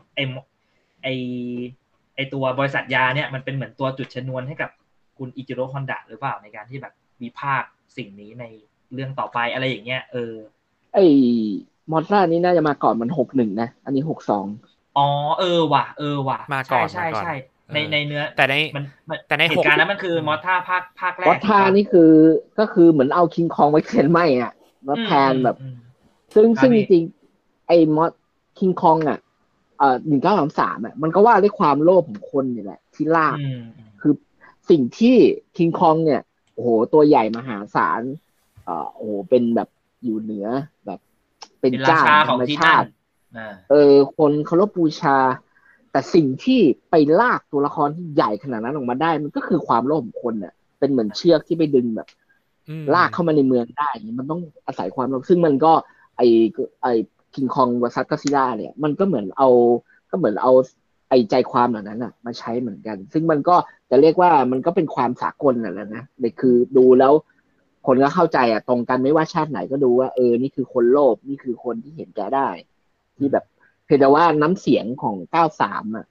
ไอตัวบริษัทยาเนี่ยมันเป็นเหมือนตัวจุดชนวนให้กับคุณอิจิโร่ฮอนดะหรือเปล่าในการที่แบบมีภาคสิ่งนี้ในเรื่องต่อไปอะไรอย่างเงี้ยไอมอสซ่านี้น่าจะมาก่อนมัน61นะอันนี้62 อ๋อว่ะมาก่อนใช่ในเนื้อแต่ในเหตุการณ์นั้นมันคือมอสท่าภาคแรกมอสท่านี่คือก็คือเหมือนเอาคิงคองไว้เขียนไม่อ่ะมาแทนแบบซึ่งจริงๆไอ้มอสคิงคองอ่ะ1933อ่ะมันก็ว่าด้วยความโลภของคนนี่แหละที่ลากคือสิ่งที่คิงคองเนี่ยโอ้โหตัวใหญ่มหาศาลโอ้โหเป็นแบบอยู่เหนือแบบเป็นเจ้าธรรมชาติคนเคารพบูชาแต่สิ่งที่ไปลากตัวละครที่ใหญ่ขนาดนั้นออกมาได้มันก็คือความโลภของคนเนี่ยเป็นเหมือนเชือกที่ไปดึงแบบลากเข้ามาในเมืองได้มันต้องอาศัยความโลภซึ่งมันก็ไอคิงคองวอซัสก็ซิล่าเนี่ยมันก็เหมือนเอาไอใจความเหล่านั้นอะมาใช้เหมือนกันซึ่งมันก็จะเรียกว่ามันก็เป็นความสากลนั่นแหละนะเลยคือดูแล้วคนก็เข้าใจอะตรงกันไม่ว่าชาติไหนก็ดูว่านี่คือคนโลภนี่คือคนที่เห็นแก่ได้ที่แบบเพียงแต่ว่าน้ำเสียงของ93อ่ะ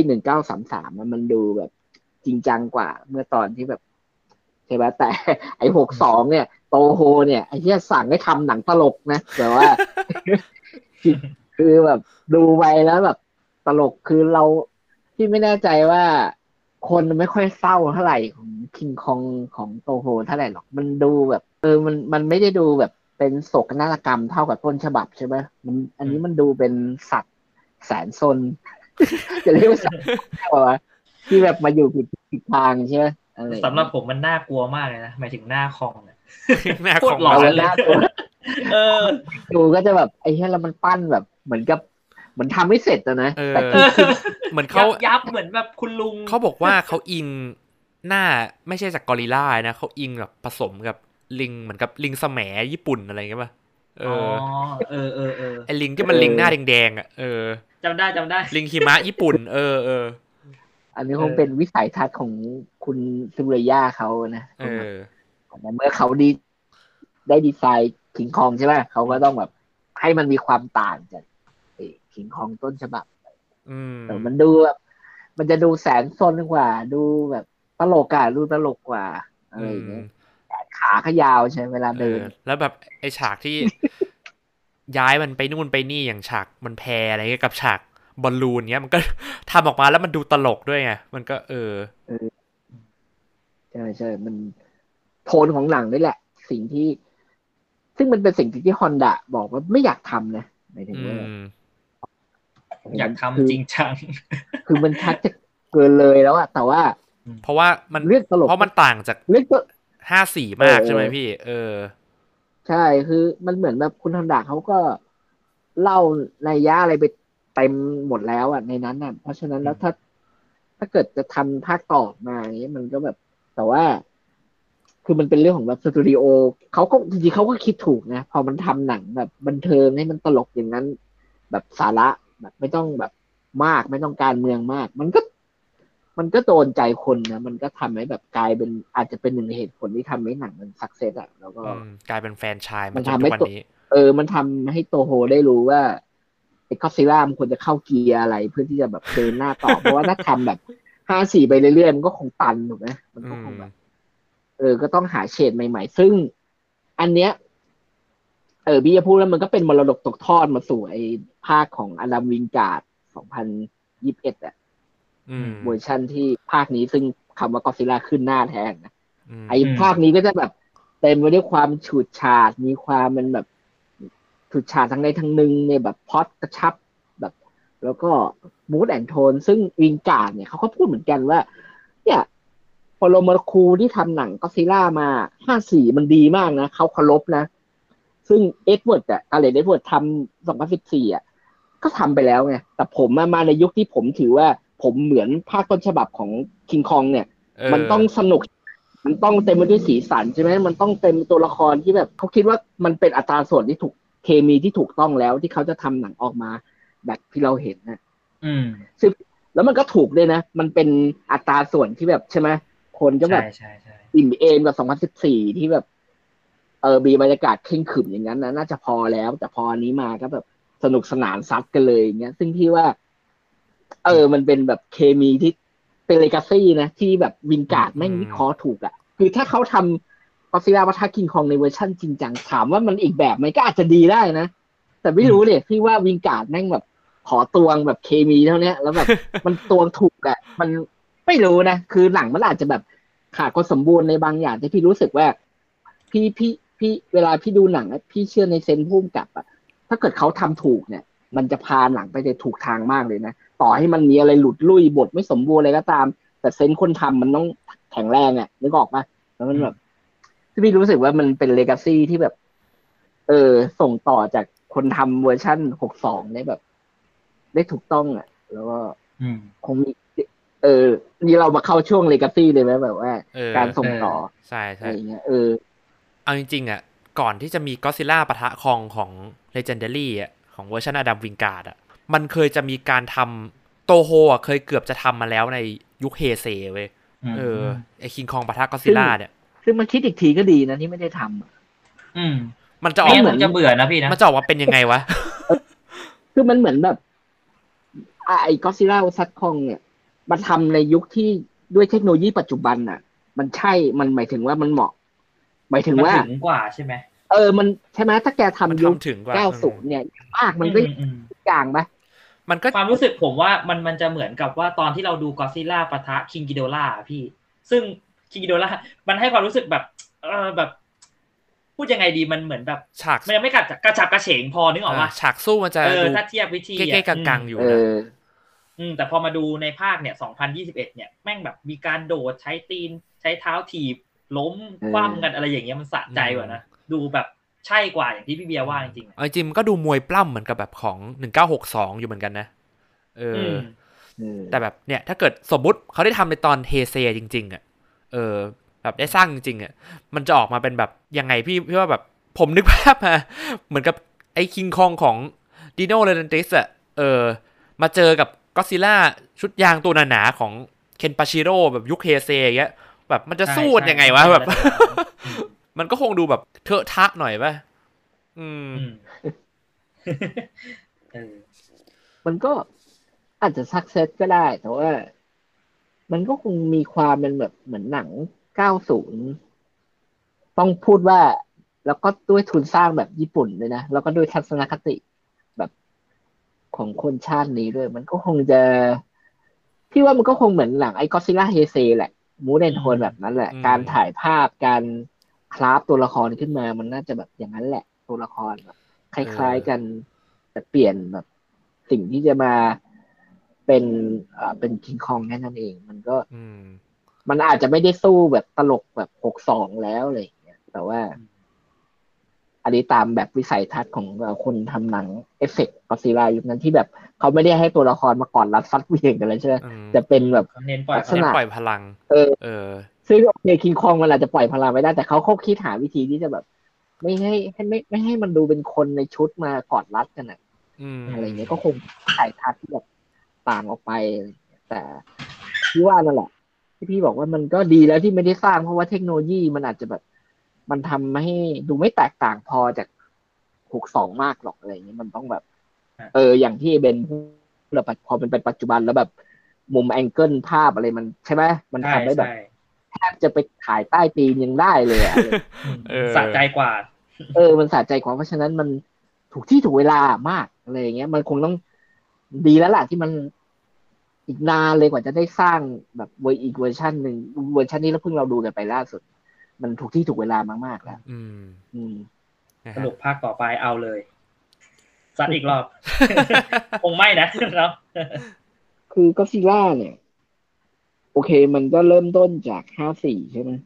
1933มันดูแบบจริงจังกว่าเมื่อตอนที่แบบใช่ไหมแต่ไอ้62เนี่ยโตโฮเนี่ยไอ้ที่สั่งให้ทำหนังตลกนะแต่ว่าคือแบบดูไปแล้วแบบตลกคือเราที่ไม่แน่ใจว่าคนไม่ค่อยเศร้าเท่าไหร่ของคิงคองของโตโฮเท่าไหร่หรอกมันดูแบบมันไม่ได้ดูแบบเป็นโศกนาฏกรรมเท่ากับต้นฉบับใช่ไหมอันนี้มันดูเป็นสัตว์แสนซนจะเรียกว่าสัตว์ที่แบบมาอยู่ผิดทางใช่ไหมสำหรับผมมันน่ากลัวมากเลยนะหมายถึงหน้าคองเนี่ยโคตรหลอนเลยดูก็จะแบบไอ้เหี้ยแล้วมันปั้นแบบเหมือนทำไม่เสร็จนะแต่คือเหมือนเขายับเหมือนแบบคุณลุงเขาบอกว่าเขาอิงหน้าไม่ใช่จากกอริลลานะเขาอิงแบบผสมกับลิงเหมือนกับลิงแสมญี่ปุ่นอะไรเงี้ยป่ะไอ้ลิงที่มันลิงหน้าแดงๆอ่ะจำได้ลิงหิมะญี่ปุ่นอันนี้คงเป็นวิสัยทัศน์ของคุณซูเรย่าเขานะแต่เมื่อเขาได้ดีไซน์คิงคองใช่ไหมเขาก็ต้องแบบให้มันมีความต่างจากคิงคองต้นฉบับแต่มันดูแบบมันจะดูแสนซนกว่าดูแบบตลกดูตลกกว่าอะไรอย่างเงี้ยขาขยาวใช่เวลาเดินแล้วแบบไอฉากที่ย้ายมันไปนู่นไปนี่อย่างฉากมันแพอะไรเงี้ยกับฉากบอลลูนเงี้ยมันก็ทำออกมาแล้วมันดูตลกด้วยไงมันก็ใช่มันโทนของหนังนี่แหละสิ่งที่ซึ่งมันเป็นสิ่งที่ฮอนดะบอกว่าไม่อยากทำนะหมายถึงว่าอยากทำจริงจังคือมันชัดจะเกินเลยแล้วอะแต่ว่าเพราะว่ามันเรื่องตลกเพราะมันต่างจากเรื่อง 54มากใช่ไหมพี่ใช่คือมันเหมือนแบบคุณฮอนดะเขาก็เล่านัยยะอะไรไปเต็มหมดแล้วอะในนั้นอะเพราะฉะนั้นแล้วถ้าเกิดจะทำภาคต่อมาอย่างนี้มันก็แบบแต่ว่าคือมันเป็นเรื่องของแบบสตูดิโอเขาก็จริงๆเขาก็คิดถูกนะพอมันทำหนังแบบบันเทิงให้มันตลกอย่างนั้นแบบสาระแบบไม่ต้องแบบมากไม่ต้องการเมืองมากมันก็มันก็โดนใจคนนะมันก็ทำให้แบบกลายเป็นอาจจะเป็นหนึ่งในเหตุผลที่ทำให้หนังมันสักเซสอ่ะแล้วก็กลายเป็นแฟรนไชส์มัมานจนทำให้ทุกวันนี้มันทำให้โตโฮได้รู้ว่าไอ้ก็อดซิลล่ามันควรจะเข้าเกียร์อะไรเพื่อที่จะแบบเดินหน้าต่อเพราะว่าถ้าทำแบบ5-4ไปเรื่อยๆมันก็คงตันถูกไหมมันก็คงแบบก็ต้องหาเฉดใหม่ๆซึ่งอันเนี้ยพี่จะพูดแล้วมันก็เป็นมรดกตกทอดมาสู่ไอ้ภาคของอดัมวิงการ์ด2021อ่ะเวอร์ชันที่ภาคนี้ซึ่งคำว่าก็อดซิลล่าขึ้นหน้าแทนนะไอ้ภาคนี้ก็จะแบบเต็มไปด้วยความฉูดฉาดมีความมันแบบฉูดฉาดทั้งใดทั้งหนึ่งเนี่ยแบบพล็อตกระชับแบบแล้วก็มูดแอนโทนซึ่งวิงการ์ดเนี่ยเขาก็พูดเหมือนกันว่าเนี่ยพอโรมาคูที่ทำหนังก็อดซิลล่ามา54มันดีมากนะเขาเคารพนะซึ่งเอ็ดเวิร์ดอะเลนเอ็ดเวิร์ดทำ2014อ่ะก็ทำไปแล้วไงแต่ผมมาในยุคที่ผมถือว่าผมเหมือนภาคต้นฉบับของคิงคองเนี่ยมันต้องสนุกมันต้องเต็มไปด้วยสีสันใช่ไหมมันต้องเต็มตัวละครที่แบบเขาคิดว่ามันเป็นอัตราส่วนที่ถูกเคมีที่ถูกต้องแล้วที่เขาจะทำหนังออกมาแบบที่เราเห็นนะซึ่งแล้วมันก็ถูกด้วยนะมันเป็นอัตราส่วนที่แบบใช่ไหมคนก็แบบอิ่มเอมกับ2014ที่แบบมีบรรยากาศเคร่งขรึมอย่างนั้นนะน่าจะพอแล้วแต่พออันนี้มาก็แบบสนุกสนานซัดกันเลยอย่างเงี้ยซึ่งพี่ว่ามันเป็นแบบเคมีที่เป็นเลกาซี่นะที่แบบวิงการ์ดแม่งวิเคราะห์ถูกอ่ะคือถ้าเขาทำก็อดซิลล่าปะทะคิงคองในเวอร์ชั่นจริงจังถามว่ามันอีกแบบไหมก็อาจจะดีได้นะแต่ไม่รู้เลยพี่ว่าวิงการ์ดแม่งแบบขอตวงแบบเคมีเท่านี้แล้วแบบมันตวงถูกอ่ะมันไม่รู้นะคือหนังมันอาจจะแบบขาดความสมบูรณ์ในบางอย่างที่พี่รู้สึกว่าพี่เวลาพี่ดูหนังพี่เชื่อในเซนส์ผู้กำกับอ่ะถ้าเกิดเขาทำถูกเนี่ยมันจะพาหนังไปในถูกทางมากเลยนะต่อให้มันมีอะไรหลุดลุ่ยบทไม่สมบูรณ์อะไรก็ตามแต่เซนส์คนทำมันต้องแข็งแรงอ่ะนึกออกปะแล้วมันแบบที่พี่รู้สึกว่ามันเป็นเลกาซี่ที่แบบส่งต่อจากคนทำเวอร์ชั่น62ได้แบบได้ถูกต้องอ่ะแล้วก็คงมีนี่เรามาเข้าช่วงเลกาซี่เลยไหมแบบว่าการส่งต่อใช่อะไรเงี้ยเอาจริงๆอ่ะก่อนที่จะมีก็อดซิลล่าปะทะคองของ Legendary อ่ะของเวอร์ชันอดัมวิงการ์ดอ่ะมันเคยจะมีการทำโตโฮอ่ะเคยเกือบจะทำมาแล้วในยุคเฮเซเว้ยไอคิงคองปะทะก็อดซิลล่าเนี่ยซึ่งมันคิดอีกทีก็ดีนะที่ไม่ได้ทำมันจะออกเหมือนจะเบื่อนะพี่นะมันจะออกมาเป็นยังไงวะคือมันเหมือนแบบไอ้ก็อดซิลล่าซัดคองเนี่ยมาทำในยุคที่ด้วยเทคโนโลยีปัจจุบันน่ะมันใช่มันหมายถึงว่ามันเหมาะหมายถึงว่าถึงกว่าใช่ไหมมันใช่ไหมถ้าแกทำยุค90เนี่ยมากมันก็อย่างไหมมันก็ความรู้สึกผมว่ามันจะเหมือนกับว่าตอนที่เราดูก็อดซิลล่าปะทะคิงกิโดล่าพี่ซึ่งคิงกิโดล่ามันให้ความรู้สึกแบบแบบพูดยังไงดีมันเหมือนแบบฉากมันยังไม่กระฉับกระเฉงพอนึกออกว่าฉากสู้มันจะดูถ้าเทียบวิธีเก้ๆกังๆอยู่นะแต่พอมาดูในภาคเนี่ย2021เนี่ยแม่งแบบมีการโดดใช้ตีนใช้เท้าถีบล้มคว่ำกันอะไรอย่างเงี้ยมันสะใจกว่านะดูแบบใช่กว่าอย่างที่พี่เบียร์ว่าจริงๆจริงมันก็ดูมวยปล้ำเหมือนกับแบบของ1962อยู่เหมือนกันนะแต่แบบเนี่ยถ้าเกิดสมมุติเขาได้ทำในตอนเฮเซจริงๆอ่ะแบบได้สร้างจริงๆอ่ะมันจะออกมาเป็นแบบยังไงพี่ว่าแบบผมนึกภาพมาเหมือนกับไอ้คิงคองของดิโนเรนติสอ่ะมาเจอกับก็อดซิลล่าชุดยางตัวหนาๆของเคนปาชิโร่แบบยุคเฮเซอย่างเงี้ยแบบมันจะสู้ยังไงวะแบบ มันก็คงดูแบบเทอะทะหน่อยป่ะมันก็อาจจะซักเซสก็ได้แต่ว่ามันก็คงมีความเป็นแบบเหมือนหนัง90ต้องพูดว่าแล้วก็ด้วยทุนสร้างแบบญี่ปุ่นเลยนะแล้วก็ด้วยทัศนคติแบบของคนชาตินี้ด้วยมันก็คงจะพี่ว่ามันก็คงเหมือนหลังไอ้ก็อดซิลล่าเฮเซแหละมูดแอนโทนแบบนั้นแหละการถ่ายภาพการคราฟตัวละครขึ้นมามันน่าจะแบบอย่างนั้นแหละตัวละครแบบคล้ายๆกันแต่เปลี่ยนแบบสิ่งที่จะมาเป็นคิงคองแค่นั้นเองมันก็มันอาจจะไม่ได้สู้แบบตลกแบบ62แล้วอะไรอย่างเงี้ยแต่ว่าอันนี้ตามแบบวิสัยทัศน์ของคนทำหนังเอฟเฟกต์ก็อดซิลล่ายุคนั้นที่แบบเขาไม่ได้ให้ตัวละครมาก่อนรัดฟัดเหวี่ยงกันเลยใช่ไหมจะเป็นแบบลักษณะปล่อยพลังซึ่งโอเคคิงคองมันอาจจะปล่อยพลังไม่ได้แต่เขาคิดหาวิธีที่จะแบบไม่ให้มันดูเป็นคนในชุดมากอดรัดกันอะไรเงี้ยก็คงวิสัยทัศน์ที่แบบต่างออกไปแต่พี่ว่านั่นแหละที่พี่บอกว่ามันก็ดีแล้วที่ไม่ได้สร้างเพราะว่าเทคโนโลยีมันอาจจะแบบมันทำให้ดูไม่แตกต่างพอจาก62มากหรอกอะไรอย่างเงี้ยมันต้องแบบอย่างที่เบนพูดแล้วพอมันเป็นปัจจุบันแล้วแบบมุมแองเกิลภาพอะไรมันใช่ไหมมันใช่ทำได้แบบใช่แทบจะไปถ่ายใต้ตีนยังได้เลยอ่ะสะใจกว่ามันสะใจกว่าเพราะฉะนั้นมันถูกที่ถูกเวลามากอะไรอย่างเงี้ยมันคงต้องดีแล้วล่ะที่มันอีกนานเลยกว่าจะได้สร้างแบบอีกเวอร์ชันหนึ่งเวอร์ชันนี้แล้วเพิ่งเราดูกันไปล่าสุดมันถูกที่ถูกเวลามากๆแล้วอืมสรุปภาคต่อไปเอาเลยซัดอีกรอบ คงไม่นะเนาะคือก็ซิล่าเนี่ยโอเคมันก็เริ่มต้นจาก54ใช่ไหม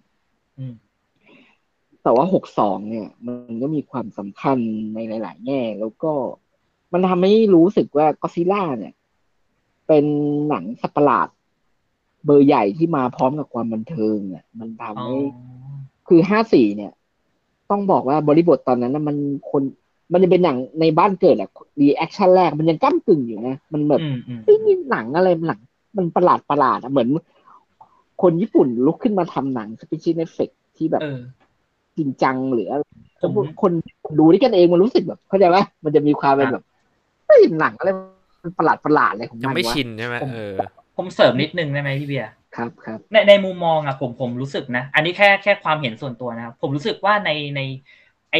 แต่ว่า62เนี่ยมันก็มีความสำคัญในหลายๆแง่แล้วก็มันทำให้รู้สึกว่าก็ซิล่าเนี่ยเป็นหนังสัตว์ประหลาดเบอร์ใหญ่ที่มาพร้อมกับความบันเทิงอ่ะมันทำให้คือ54เนี่ยต้องบอกว่าบริบทตอนนั้นนะคนมันจะเป็นหนังในบ้านเกิดอะรีแอคชั่นแรกมันยังก้ำกึ่งอยู่นะมันแบบนี่หนังอะไรหนังมันประหลาดประหลาดอะเหมือนคนญี่ปุ่นลุกขึ้นมาทำหนังสเปเชียลเอฟเฟกต์ที่แบบจริงจังหรือคนดูด้วยกันเองมันรู้สึกแบบเข้าใจไหมมันจะมีความเป็นแบบหนังอะไรประหลาดประหลาดอะไรของมันยังไม่ชินใช่ไหมผมเสริมนิดนึงได้ไหมพี่เบียร์ครับในมุมมองอ่ะผมรู้สึกนะอันนี้แค่ความเห็นส่วนตัวนะครับผมรู้สึกว่าในไอ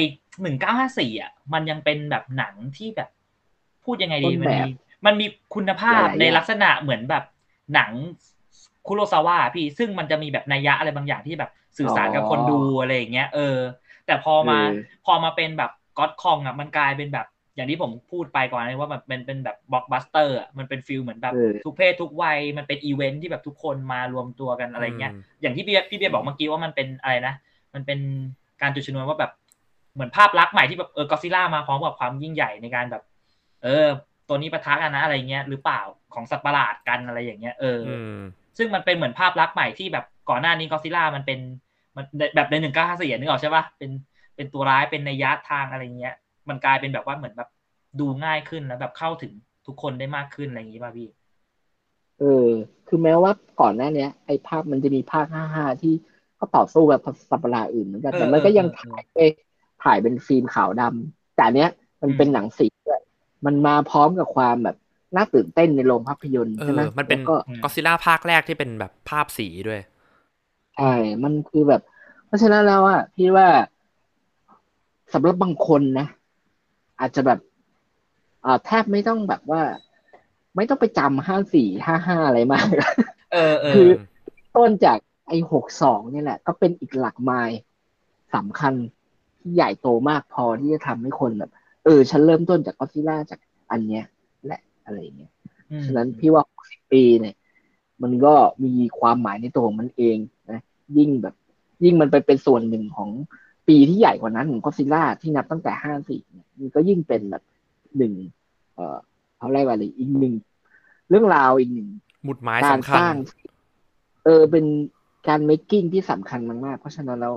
1954อ่ะมันยังเป็นแบบหนังที่แบบพูดยังไงดีมันมีคุณภาพในลักษณะเหมือนแบบหนังคุโรซาวะพี่ซึ่งมันจะมีแบบนัยยะอะไรบางอย่างที่แบบสื่อสารกับคนดูอะไรอย่างเงี้ยแต่พอมาเป็นแบบก็อดคองอ่ะมันกลายเป็นแบบอย่างที่ผมพูดไปก่อนเลยว่ามันเป็นแบบบล็อกบัสเตอร์อ่ะมันเป็นฟิลเหมือนแบบทุกเพศทุกวัยมันเป็นอีเวนท์ที่แบบทุกคนมารวมตัวกันอะไรเงี้ยอย่างที่พี่เบียร์บอกเมื่อกี้ว่ามันเป็นอะไรนะมันเป็นการจุดชนวนว่าแบบเหมือนภาพลักษณ์ใหม่ที่แบบก็อดซิลล่ามาพร้อมกับความยิ่งใหญ่ในการแบบตัวนี้ปะทะกันนะอะไรเงี้ยหรือเปล่าของสัตว์ประหลาดกันอะไรอย่างเงี้ยซึ่งมันเป็นเหมือนภาพลักษณ์ใหม่ที่แบบก่อนหน้านี้ก็อดซิลล่ามันเป็นมันแบบใน1954นึกออกใช่ป่ะเป็นตัวร้ายเป็นนัยยะทางอะไรเงี้ยมันกลายเป็นแบบว่าเหมือนแบบดูง่ายขึ้นแล้วแบบเข้าถึงทุกคนได้มากขึ้นอะไรอย่างนี้ป่ะพี่คือแม้ว่าก่อนหน้านี้ไอ้ภาพมันจะมีภาค55ที่ก็ต่อสู้กับสัตว์ประหลาดอื่นเหมือนกันแต่มันก็ยังถ่ายเป็นฟิล์มขาวดำแต่เนี้ยมันเป็นหนังสีด้วยมันมาพร้อมกับความแบบน่าตื่นเต้นในโรงภาพยนตร์ใช่ไหมมันเป็นก็อดซิลล่าภาคแรกที่เป็นแบบภาพสีด้วยใช่มันคือแบบเพราะฉะนั้นแล้วอ่ะพี่ว่าสำหรับบางคนนะอาจจะแบบแทบไม่ต้องแบบว่าไม่ต้องไปจำ5455อะไรมากคือต้นจากไอ้62เนี่ยแหละก็เป็นอีกหลักไมล์สำคัญที่ใหญ่โตมากพอที่จะทำให้คนแบบฉันเริ่มต้นจากก็อดซิลล่าจากอันเนี้ยแหละอะไรเงี้ยฉะนั้นพี่ว่า60ปีเนี่ยมันก็มีความหมายในตัวของมันเองนะยิ่งมันไปเป็นส่วนหนึ่งของปีที่ใหญ่กว่านั้นของก็อดซิลล่าที่นับตั้งแต่54เนี่ยมันก็ยิ่งเป็นแบบหนึ่งเอ่อเขาเรียกว่าอะไรอีกหนึ่งเรื่องราวอีกหนึ่งหมุดหมายการสำคัญสร้างเป็นการเมคกิ้งที่สำคัญมากๆเพราะฉะนั้นแล้ว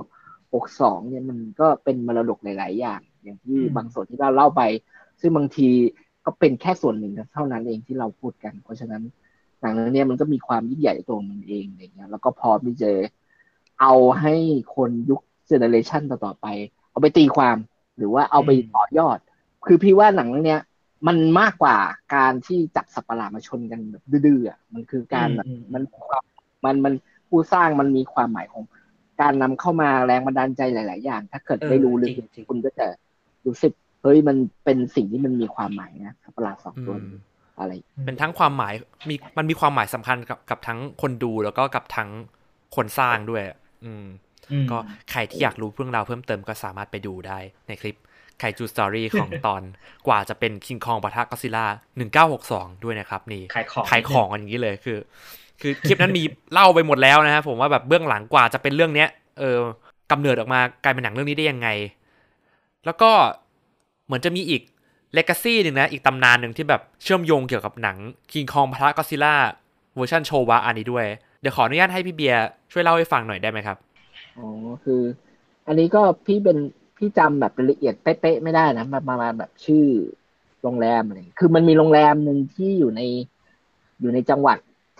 62เนี่ยมันก็เป็นมรดกหลายๆอย่างอย่างที่บางส่วนที่เราเล่าไปซึ่งบางทีก็เป็นแค่ส่วนหนึ่งเท่านั้นเองที่เราพูดกันเพราะฉะนั้นหนังเรื่องนี้มันก็มีความยิ่งใหญ่ตัวมันเองอย่างเงี้ยแล้วก็พร้อมที่จะเอาให้คนยุคเจเนอเรชันต่อๆไปเอาไปตีความหรือว่าเอาไปต่อยอดคือพี่ว่าหนังเรื่องนี้มันมากกว่าการที่จับสัตว์ประหลาดมาชนกันแบบดื้อๆมันคือการแบบมันผู้สร้างมันมีความหมายของการนำเข้ามาแรงบันดาลใจหลายๆอย่างถ้าเกิดได้รู้ลึกคุณก็จะรู้สึกเฮ้ยมันเป็นสิ่งที่มันมีความหมายนะสัตว์ประหลาดสองตัวอะไรเป็นทั้งความหมายมันมีความหมายสำคัญกับทั้งคนดูแล้วก็กับทั้งคนสร้างด้วยก็ใครที่อยากรู้เรื่องราวเพิ่มเติมก็สามารถไปดูได้ในคลิปไคจูสตอรี่ของตอนกว่าจะเป็นคิงคองปะทะก็อดซิลล่า1962ด้วยนะครับนี่ขายของอย่างนี้เลยคือคลิปนั้นมีเล่าไปหมดแล้วนะครับผมว่าแบบเบื้องหลังกว่าจะเป็นเรื่องเนี้ยกำเนิดออกมากลายเป็นหนังเรื่องนี้ได้ยังไงแล้วก็เหมือนจะมีอีกเลกาซี่หนึ่งนะอีกตำนานหนึ่งที่แบบเชื่อมโยงเกี่ยวกับหนังคิงคองปะทะก็อดซิลล่าเวอร์ชันโชวะอันนี้ด้วยเดี๋ยวขออนุญาตให้พี่เบียร์ช่วยเล่าให้ฟังหน่อยได้ไหมครับคืออันนี้ก็พี่จำแบบละเอียดเป๊ะๆไม่ได้นะประมาณแบบชื่อโรงแรมอะไรคือมันมีโรงแรมหนึ่งที่อยู่ในจังหวัด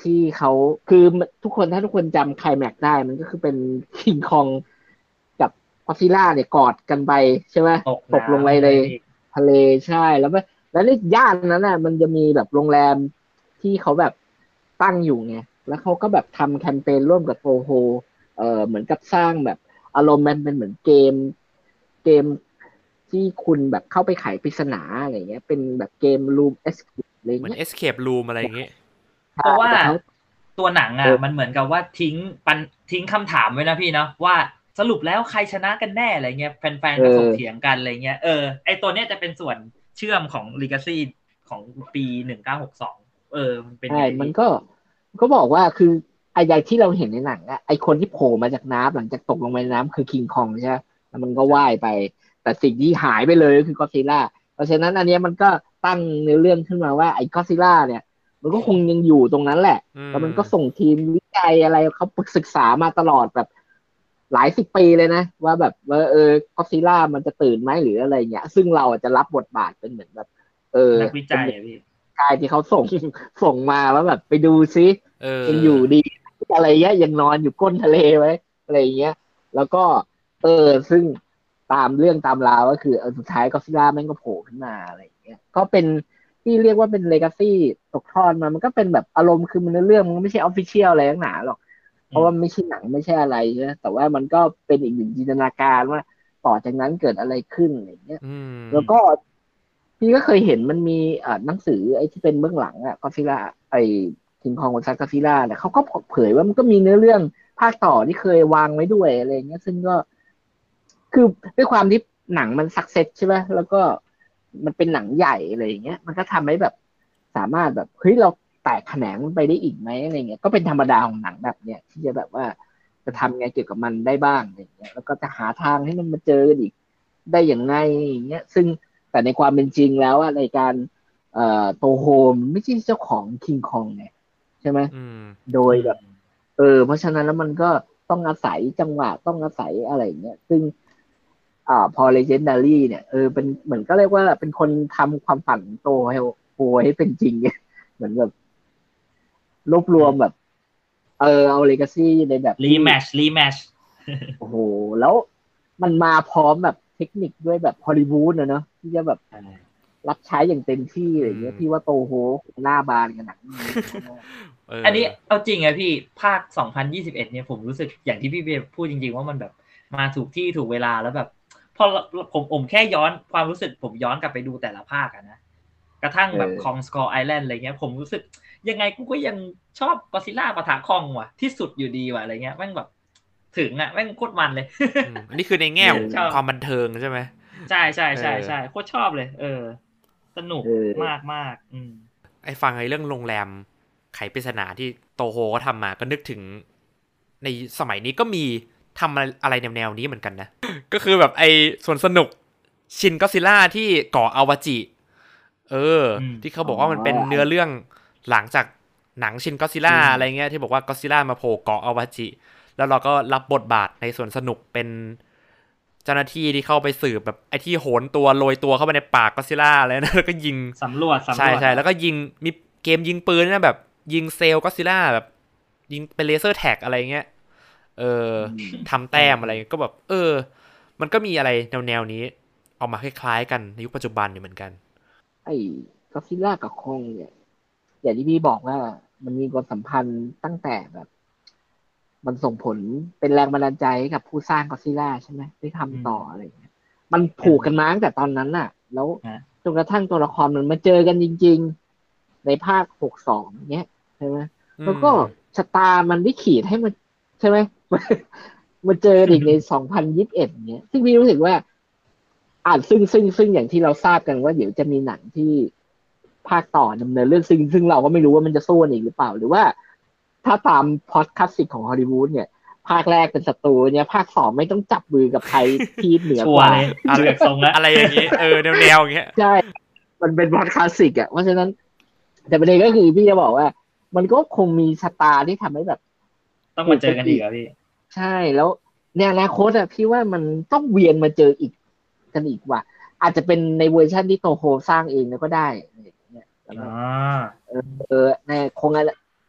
ที่เขาคือทุกคนถ้าทุกคนจำไคลแม็กซ์ได้มันก็คือเป็นคิงคองกับก็อดซิลล่าเนี่ยกอดกันไปใช่ไหมตกลงไปในทะเลใช่แล้วในย่านนั้นน่ะมันจะมีแบบโรงแรมที่เขาแบบตั้งอยู่ไงแล้วเขาก็แบบทำแคมเปญร่วมกับโตโฮเหมือนกับสร้างแบบอารมณ์มันเป็นเหมือนเกมที่คุณแบบเข้าไปไขปริศนาอะไรเงี้ยเป็นแบบเกมรูมเอสอะไรเหมือนเงี้ย escape room อะไรอย่างงี้เพราะว่าตัวหนังอ่ะมันเหมือนกับว่าทิ้งคำถามไว้นะพี่เนาะว่าสรุปแล้วใครชนะกันแน่อะไรเงี้ยแฟนๆก็ถกเถียงกันอะไรเงี้ยไอตัวเนี้ยจะเป็นส่วนเชื่อมของ Legacy ของปี1962มันเป็นใช่มันก็บอกว่าคือไอ้อย่างที่เราเห็นในหนังอะไอ้คนที่โผล่มาจากน้ำหลังจากตกลงไปในน้ำคือคิงคองใช่ไหมแล้วมันก็ว่ายไปแต่สิ่งที่หายไปเลยก็คือกอดซิลล่าเพราะฉะนั้นอันนี้มันก็ตั้งเนื้อเรื่องขึ้นมาว่าไอ้กอดซิลล่าเนี่ยมันก็คงยังอยู่ตรงนั้นแหละแล้วมันก็ส่งทีมวิจัยอะไรเขาศึกษามาตลอดแบบหลายสิบปีเลยนะว่าแบบว่ากอดซิลล่ามันจะตื่นไหมหรืออะไรเงี้ยซึ่งเราจะรับบทบาทเป็นเหมือนแบบนักวิจัยอะพี่กายที่เขาส่งมาว่าแบบไปดูซิยังอยู่ดีอะไรเงี้ยยังนอนอยู่ก้นทะเลไว้อะไรเงี้ยแล้วก็ซึ่งตามเรื่องตามราวก็คือสุดท้ายก็อดซิลล่าแม่งก็โผล่ขึ้นมาอะไรเงี้ยก็เป็นที่เรียกว่าเป็นเลกาซี่ตกทอดมามันก็เป็นแบบอารมณ์คือมันเรื่องมันไม่ใช่ออฟฟิเชียลอะไรทั้งหนาหรอกเพราะว่าไม่ใช่หนังไม่ใช่อะไรใช่ไหมแต่ว่ามันก็เป็นอีกหนึ่งจินตนาการว่าต่อจากนั้นเกิดอะไรขึ้นอะไรเงี้ยแล้วก็พี่ก็เคยเห็นมันมีหนังสือไอ้ที่เป็นเบื้องหลังก็อดซิลล่าไอ้คิงคองวอร์ซัสก็อดซิลล่าเนี่ยเขาก็เผยว่ามันก็มีเนื้อเรื่องภาคต่อที่เคยวางไว้ด้วยอะไรเงี้ยซึ่งก็คือด้วยความที่หนังมันสักเซสใช่ไหมแล้วก็มันเป็นหนังใหญ่อะไรเงี้ยมันก็ทำให้แบบสามารถแบบเฮ้ยเราแตกแขนงมันไปได้อีกไหมอะไรเงี้ยก็เป็นธรรมดาของหนังแบบเนี้ยที่จะแบบว่าจะทำไงเกี่ยวกับมันได้บ้างอะไรเงี้ยแล้วก็จะหาทางให้มันมาเจอกันอีกได้อย่างไงอย่างเงี้ยซึ่งแต่ในความเป็นจริงแล้วในการโตโฮมไม่ใช่เจ้าของคิงคองไงใช่ไหมโดยแบบเพราะฉะนั้นแล้วมันก็ต้องอาศัยจังหวะต้องอาศัยอะไรเงี้ยซึ่งพอ Legendary เนี่ยเป็นเหมือนก็เรียกว่าเป็นคนทำความฝันโตให้เป็นจริงเนี่ยเหมือนแบบรวบรวมแบบเอา Legacy ในแบบรีแมชโอ้โหแล้วมันมาพร้อมแบบเทคนิคด้วยแบบฮอลลีวูดเนอะที่จะแบบรับใช้อย่างเต็มที่อะไรเงี้ยพี่ว่าโตโหหน้าบานกันหนังอันนี้เอาจริงอะพี่ภาค2021เนี่ยผมรู้สึกอย่างที่พี่เบย์พูดจริงๆว่ามันแบบมาถูกที่ถูกเวลาแล้วแบบพอผมแค่ย้อนความรู้สึกผมย้อนกลับไปดูแต่ละภาคอะนะกระทั่งแบบคองสกอร์ไอแลนด์อะไรเงี้ยผมรู้สึกยังไงกูก็ยังชอบก็อดซิลล่าปะทะคองว่ะที่สุดอยู่ดีว่ะอะไรเงี้ยแม่งแบบถึงอ่ะแม่งโคตรมันเลยอันนี้คือในแง่ของความบันเทิงใช่ไหมใช่โคตรชอบเลยสนุกมากไอ้ฟังไอ้เรื่องโรงแรมไขปริศนาที่โตโฮก็ทำมาก็นึกถึงในสมัยนี้ก็มีทำอะไรแนวๆนี้เหมือนกันนะ ก็คือแบบไอ้ส่วนสนุกชินก็อดซิลล่าที่เกาะอาวาจิที่เขาบอกว่ามันเป็นเนื้อเรื่องหลังจากหนังชินก็อดซิลล่าอะไรเงี้ยที่บอกว่าก็อดซิลล่ามาโผล่เกาะอาวาจิแล้วเราก็รับบทบาทในส่วนสนุกเป็นเจ้าหน้าที่ที่เข้าไปสืบแบบไอ้ที่โหนตัวโรยตัวเข้าไปในปากก็อดซิลล่าอะไรนะแล้วก็ยิงสำรวจใช่แล้วก็ยิงมีเกมยิงปืนนะแบบยิงเซลล์ก็อดซิลล่าแบบยิงเป็นเลเซอร์แท็กอะไรเงี้ยทำแต้มอะไรก็แบบมันก็มีอะไรแนวนี้ออกมาคล้ายๆกันในยุคปัจจุบันอยู่เหมือนกันไอ้ก็อดซิลล่ากับคองเนี่ยอย่างที่พี่บอกว่ามันมีความสัมพันธ์ตั้งแต่แบบมันส่งผลเป็นแรงบันดาลใจให้กับผู้สร้างก็อดซิลล่าใช่ไหมได้ทำต่ออะไรอย่างเงี้ยมันผูกกันมาตั้งแต่ตอนนั้นน่ะแล้วจนกระทั่งตัวละครมันมาเจอกันจริงๆในภาค62เนี้ยใช่ไหมแล้วก็ชะตามันได้ขีดให้มันใช่ไหมมาเจออีกใน2021เนี้ยซึ่งพี่รู้สึกว่าซึ่งอย่างที่เราทราบกันว่าเดี๋ยวจะมีหนังที่ภาคต่อดำเนินเรื่องซึ่งเราก็ไม่รู้ว่ามันจะสู้กันอีกหรือเปล่าหรือว่าถ้าตามพล็อตคลาสสิกของฮอลลีวูดเนี่ยภาคแรกเป็นศัตรูเนี่ยภาคสองไม่ต้องจับมือกับใครที่เหนือกว่าอะไรอย่างนี้แนวอย่างเงี้ยใช่มันเป็นพล็อตคลาสสิกเพราะฉะนั้นแต่ประเด็นก็คือพี่จะบอกว่ามันก็คงมีชะตาที่ทำให้แบบต้องมาเจอกันอีกพี่ใช่แล้วในอนาคตพี่ว่ามันต้องเวียนมาเจออีกกันอีกว่ะอาจจะเป็นในเวอร์ชันที่โตโฮสร้างเองก็ได้เนี่ยในคงอะไรแต่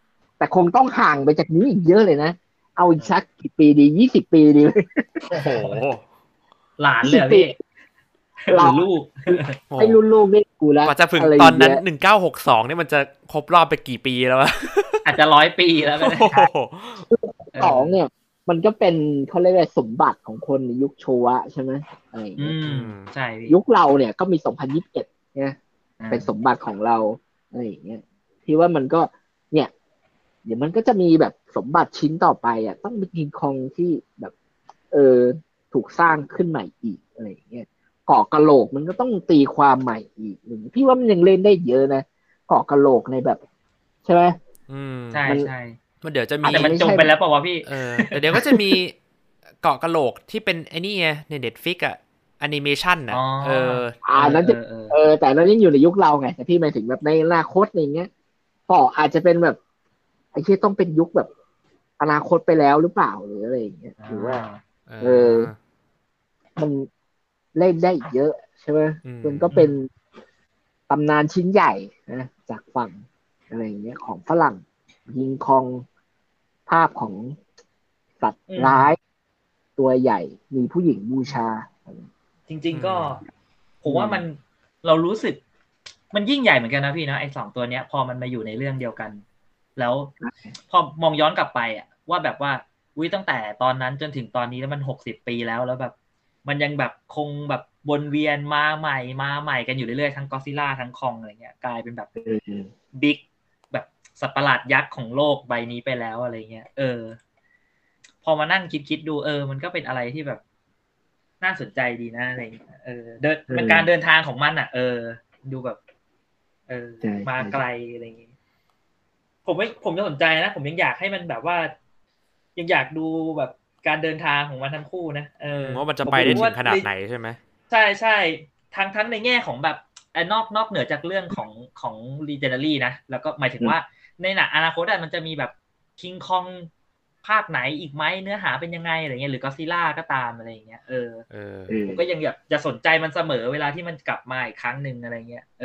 แต่คงต้องห่างไปจากนี้อีกเยอะเลยนะเอาอีกสักกี่ปีดี20 ปีดีไหมโอ้โหหลานเลยพี่หรือลูกให้รุ่นลูกได้ดูแล้วกว่าจะถึงตอนนั้น1962นี่มันจะครบรอบไปกี่ปีแล้ววะอาจจะ100 ปีแล้วก็ได้ 2เนี่ยมันก็เป็นเขาเรียกว่าสมบัติของคนในยุคโชวะใช่ไหมอะไรอย่างเงี้ยใช่พี่ยุคเราเนี่ยก็มี2021เนี่ยเป็นสมบัติของเราอะไรอย่างเงี้ยที่ว่ามันก็เนี่ยเดี๋ยวมันก็จะมีแบบสมบัติชิ้นต่อไปอ่ะต้องเป็นกิงคองที่แบบถูกสร้างขึ้นใหม่อีกอะไรอย่างเงี้ยเกาะกะโหลกมันก็ต้องตีความใหม่อีกพี่ว่ามันยังเล่นได้เยอะนะเกาะกะโหลกในแบบใช่ไหมใช่ใช่มันเดี๋ยวจะมีแต่มันจบไปแล้วเปล่าวะพี่แต่เดี๋ยวก็จะมีเกาะกะโหลกที่เป็นไอ้นี่ไงใน Netflix อ่ะแอนิเมชันน่ะนั้นจะแต่นั้นยังอยู่ในยุคเราไงแต่พี่หมายถึงแบบในอนาคตอย่างเงี้ยก็อาจจะเป็นแบบไอ้ที่ต้องเป็นยุคแบบอนาคตไปแล้วหรือเปล่าหรืออะไรอย่างเงี้ยหรือว่ามันเล่นได้เยอะใช่ไหมมันก็เป็นตำนานชิ้นใหญ่นะจากฝั่งอะไรอย่างเงี้ยของฝรั่งยิงคองภาพของสัตว์ร้ายตัวใหญ่มีผู้หญิงบูชาจริงๆก็ผมว่ามันเรารู้สึกมันยิ่งใหญ่เหมือนกันนะพี่นะไอ้2ตัวเนี้ยพอมันมาอยู่ในเรื่องเดียวกันแล้วพอมองย้อนกลับไปอ่ะว่าแบบว่าตั้งแต่ตอนนั้นจนถึงตอนนี้แล้วมัน60 ปีแล้วแบบมันยังแบบคงแบบวนเวียนมาใหม่กันอยู่เรื่อยๆทั้งก็อดซิลล่าทั้งคองอะไรเงี้ยกลายเป็นแบบบิ๊กแบบสัตว์ประหลาดยักษ์ของโลกใบนี้ไปแล้วอะไรเงี้ยพอมานั่งคิดดูมันก็เป็นอะไรที่แบบน่าสนใจดีนะอะไรเงี้ยเป็นการเดินทางของมันอ่ะดูแบบมาไกลอะไรอย่างงี้ผมยังสนใจนะผมยังอยากให้มันแบบว่ายังอยากดูแบบการเดินทางของมันทั้งคู่นะว่ามันจะไปได้ถึงขนาดไหนใช่ไหมใช่ทั้งในแง่ของแบบนอกเหนือจากเรื่องของ Legendary นะแล้วก็หมายถึงว่าในหนังอนาคตมันจะมีแบบ King Kong ภาคไหนอีกไหมเนื้อหาเป็นยังไงอะไรเงี้ยหรือ Godzilla ก็ตามอะไรอย่างเงี้ยผมก็ยังแบบจะสนใจมันเสมอเวลาที่มันกลับมาอีกครั้งนึงอะไรเงี้ย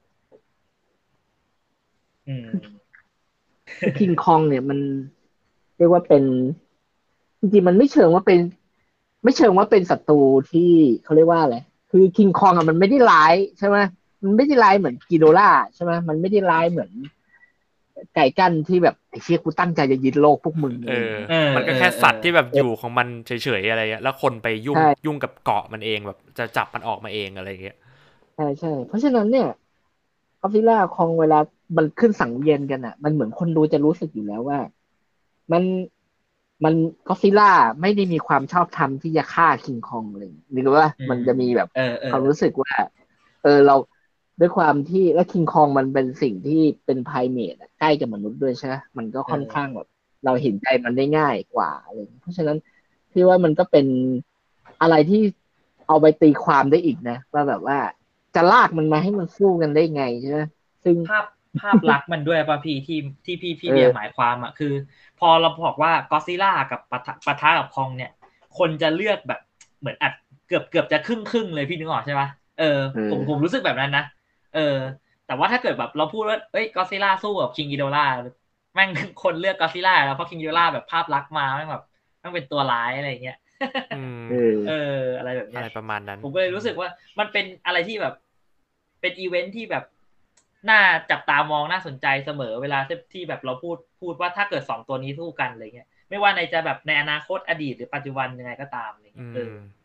คิงคองเนี่ยมันเรียกว่าเป็นจริงๆมันไม่เชิงว่าเป็นศัตรูที่เขาเรียกว่าอะไรคือคิงคองมันไม่ได้ร้ายใช่ไหมมันไม่ได้ร้ายเหมือนกิโดล่าใช่ไหมมันไม่ได้ร้ายเหมือนไก่กั้นที่แบบไอ้เชี่ยกูตั้งใจจะยึดโลกพวกมึงมันก็แค่สัตว์ที่แบบอยู่ของมันเฉยๆอะไรเงี้ยแล้วคนไปยุ่งกับเกาะมันเองแบบจะจับมันออกมาเองอะไรเงี้ยใช่เพราะฉะนั้นเนี่ยก็อดซิลล่าคองเวลามันขึ้นสังเวียนกันอ่ะมันเหมือนคนดูจะรู้สึกอยู่แล้วว่ามันก็อดซิลล่าไม่ได้มีความชอบธรรมที่จะฆ่าคิงคองเลยนึกว่ามันจะมีแบบความรู้สึกว่าเราด้วยความที่และคิงคองมันเป็นสิ่งที่เป็นไพรเมทใกล้กับมนุษย์ด้วยใช่ไหมมันก็ค่อนข้างแบบเราเห็นใจมันได้ง่ายกว่าอะไรเพราะฉะนั้นพี่ว่ามันก็เป็นอะไรที่เอาไปตีความได้อีกนะว่าแบบว่าจะลากมันมาให้มันสู้กันได้ไงใช่ไหมซึ่งภาพลักษณ์มันด้วยป่ะพี่ที่พี่เบียร์หมายความอ่ะคือพอเราบอกว่าก็อดซิลล่ากับปะทะกับคองเนี่ยคนจะเลือกแบบเหมือนอัดเกือบจะครึ่งเลยพี่นึกออกใช่ป่ะผมรู้สึกแบบนั้นนะแต่ว่าถ้าเกิดแบบเราพูดว่าก็อดซิลล่าสู้กับคิงกิโดล่าแม่งคนเลือกก็อดซิลล่าแล้วเพราะคิงกิโดล่าแบบภาพลักษณ์มาแม่งแบบต้องเป็นตัวร้ายอะไรอย่างเงี้ยอะไรแบบนี้อะไรประมาณนั้นผมก็เลยรู้สึกว่ามันเป็นอะไรที่แบบเป็นอีเวนท์ที่แบบน่าจับตามองน่าสนใจเสมอเวลาที่แบบเราพูดว่าถ้าเกิด2ตัวนี้สู้กันอะไรเงี้ยไม่ว่าในจะแบบในอนาคตอดีตหรือปัจจุบันยังไงก็ตามอะไรเงี้ย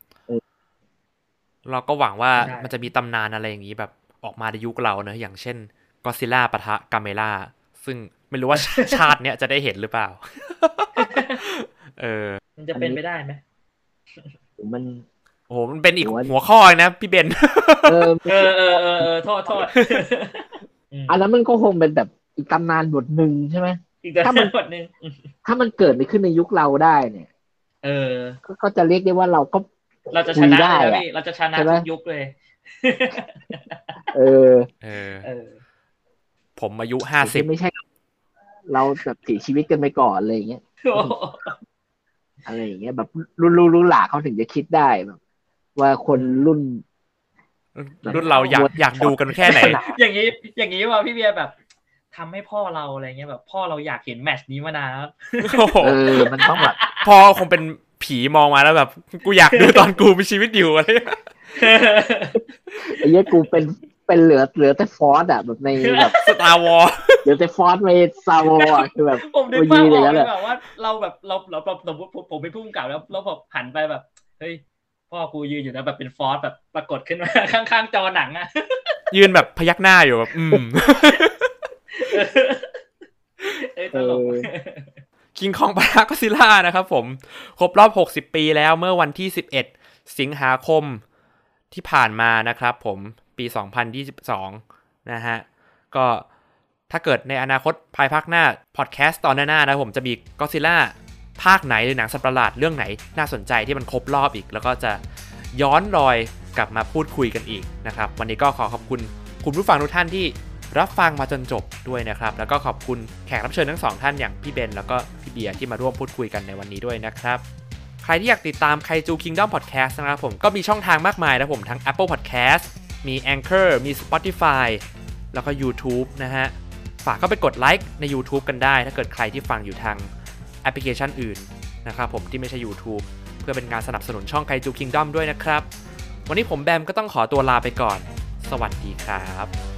เราก็หวังว่ามันจะมีตำนานอะไรอย่างนี้แบบออกมาในยุคเราเนอะอย่างเช่นก็อดซิลล่าปะทะกาเมล่าซึ่งไม่รู้ว่าชาติเนี้ยจะได้เห็นหรือเปล่ามันจะเป็นไปได้ไหมมันโอ้โหมันเป็นอีกหัวข้อนะพี่เบนโทษอันนั้นมันก็คงเป็นแบบอีกตำนานบทหนึ่งใช่ไหมถ้ามันเกิดขึ้นในยุคเราได้เนี่ยก็จะเรียกได้ว่าเราจะชนะเลยเราจะชนะทุกยุคเลยผมอายุ50 ไม่ใช่เราแบบเสียชีวิตกันไปก่อนอะไรอย่างเงี้ยอะไรอย่างเงี้ยแบบรุ่นหลาเขาถึงจะคิดได้แบบว่าคนรุ่นเราอยากดูกันแค่ไหนอย่างนี้ว่าพี่เบียร์แบบทำให้พ่อเราอะไรเงี้ยแบบพ่อเราอยากเห็นแมตช์นี้มานานแล้วมันต้องแบบพ่อคงเป็นผีมองมาแล้วแบบกูอยากดูตอนกูมีชีวิตอยู่อะไรไอ้เหี้ยกูเป็นเหลือแต่ฟอสอ่ะแบบในแบบ Star Wars เหลือแต่ฟอสในซาวอ่ะคือแบบผมนึกภาพออกเลยแบบว่าเราแบบเราสมมติผมเป็นผู้กำกับแล้วแบบหันไปแบบเฮ้ยพ่อกูยืนอยู่นะแบบเป็นฟอสแบบปรากฏขึ้นมาข้างๆจอหนังอ่ะยืนแบบพยักหน้าอยู่แบบตลกคิงคองปะทะก็อดซิลล่านะครับผมครบรอบ60ปีแล้วเมื่อวันที่11สิงหาคมที่ผ่านมานะครับผมปี2022นะฮะก็ถ้าเกิดในอนาคตภายภาคหน้าพอดแคสต์ตอนหน้านะผมจะมีก็อดซิลล่าภาคไหนหรือหนังสัตว์ประหลาดเรื่องไหนน่าสนใจที่มันครบรอบอีกแล้วก็จะย้อนรอยกลับมาพูดคุยกันอีกนะครับวันนี้ก็ขอขอบคุณคุณผู้ฟังทุกท่านที่รับฟังมาจนจบด้วยนะครับแล้วก็ขอบคุณแขกรับเชิญทั้ง2ท่านอย่างพี่เบนแล้วก็พี่เบียร์ที่มาร่วมพูดคุยกันในวันนี้ด้วยนะครับใครที่อยากติดตามไคจูคิงดอมพอดแคสต์นะครับผมก็มีช่องทางมากมายนะผมทั้ง Apple Podcast มี Anchor มี Spotify แล้วก็ YouTube นะฮะฝากเข้าไปกดไลค์ใน YouTube กันได้ถ้าเกิดใครที่ฟังอยู่ทางแอปพลิเคชันอื่นนะครับผมที่ไม่ใช่ YouTube เพื่อเป็นการสนับสนุนช่องไคจูคิงดอมด้วยนะครับวันนี้ผมแบมก็ต้องขอตัวลาไปก่อนสวัสดีครับ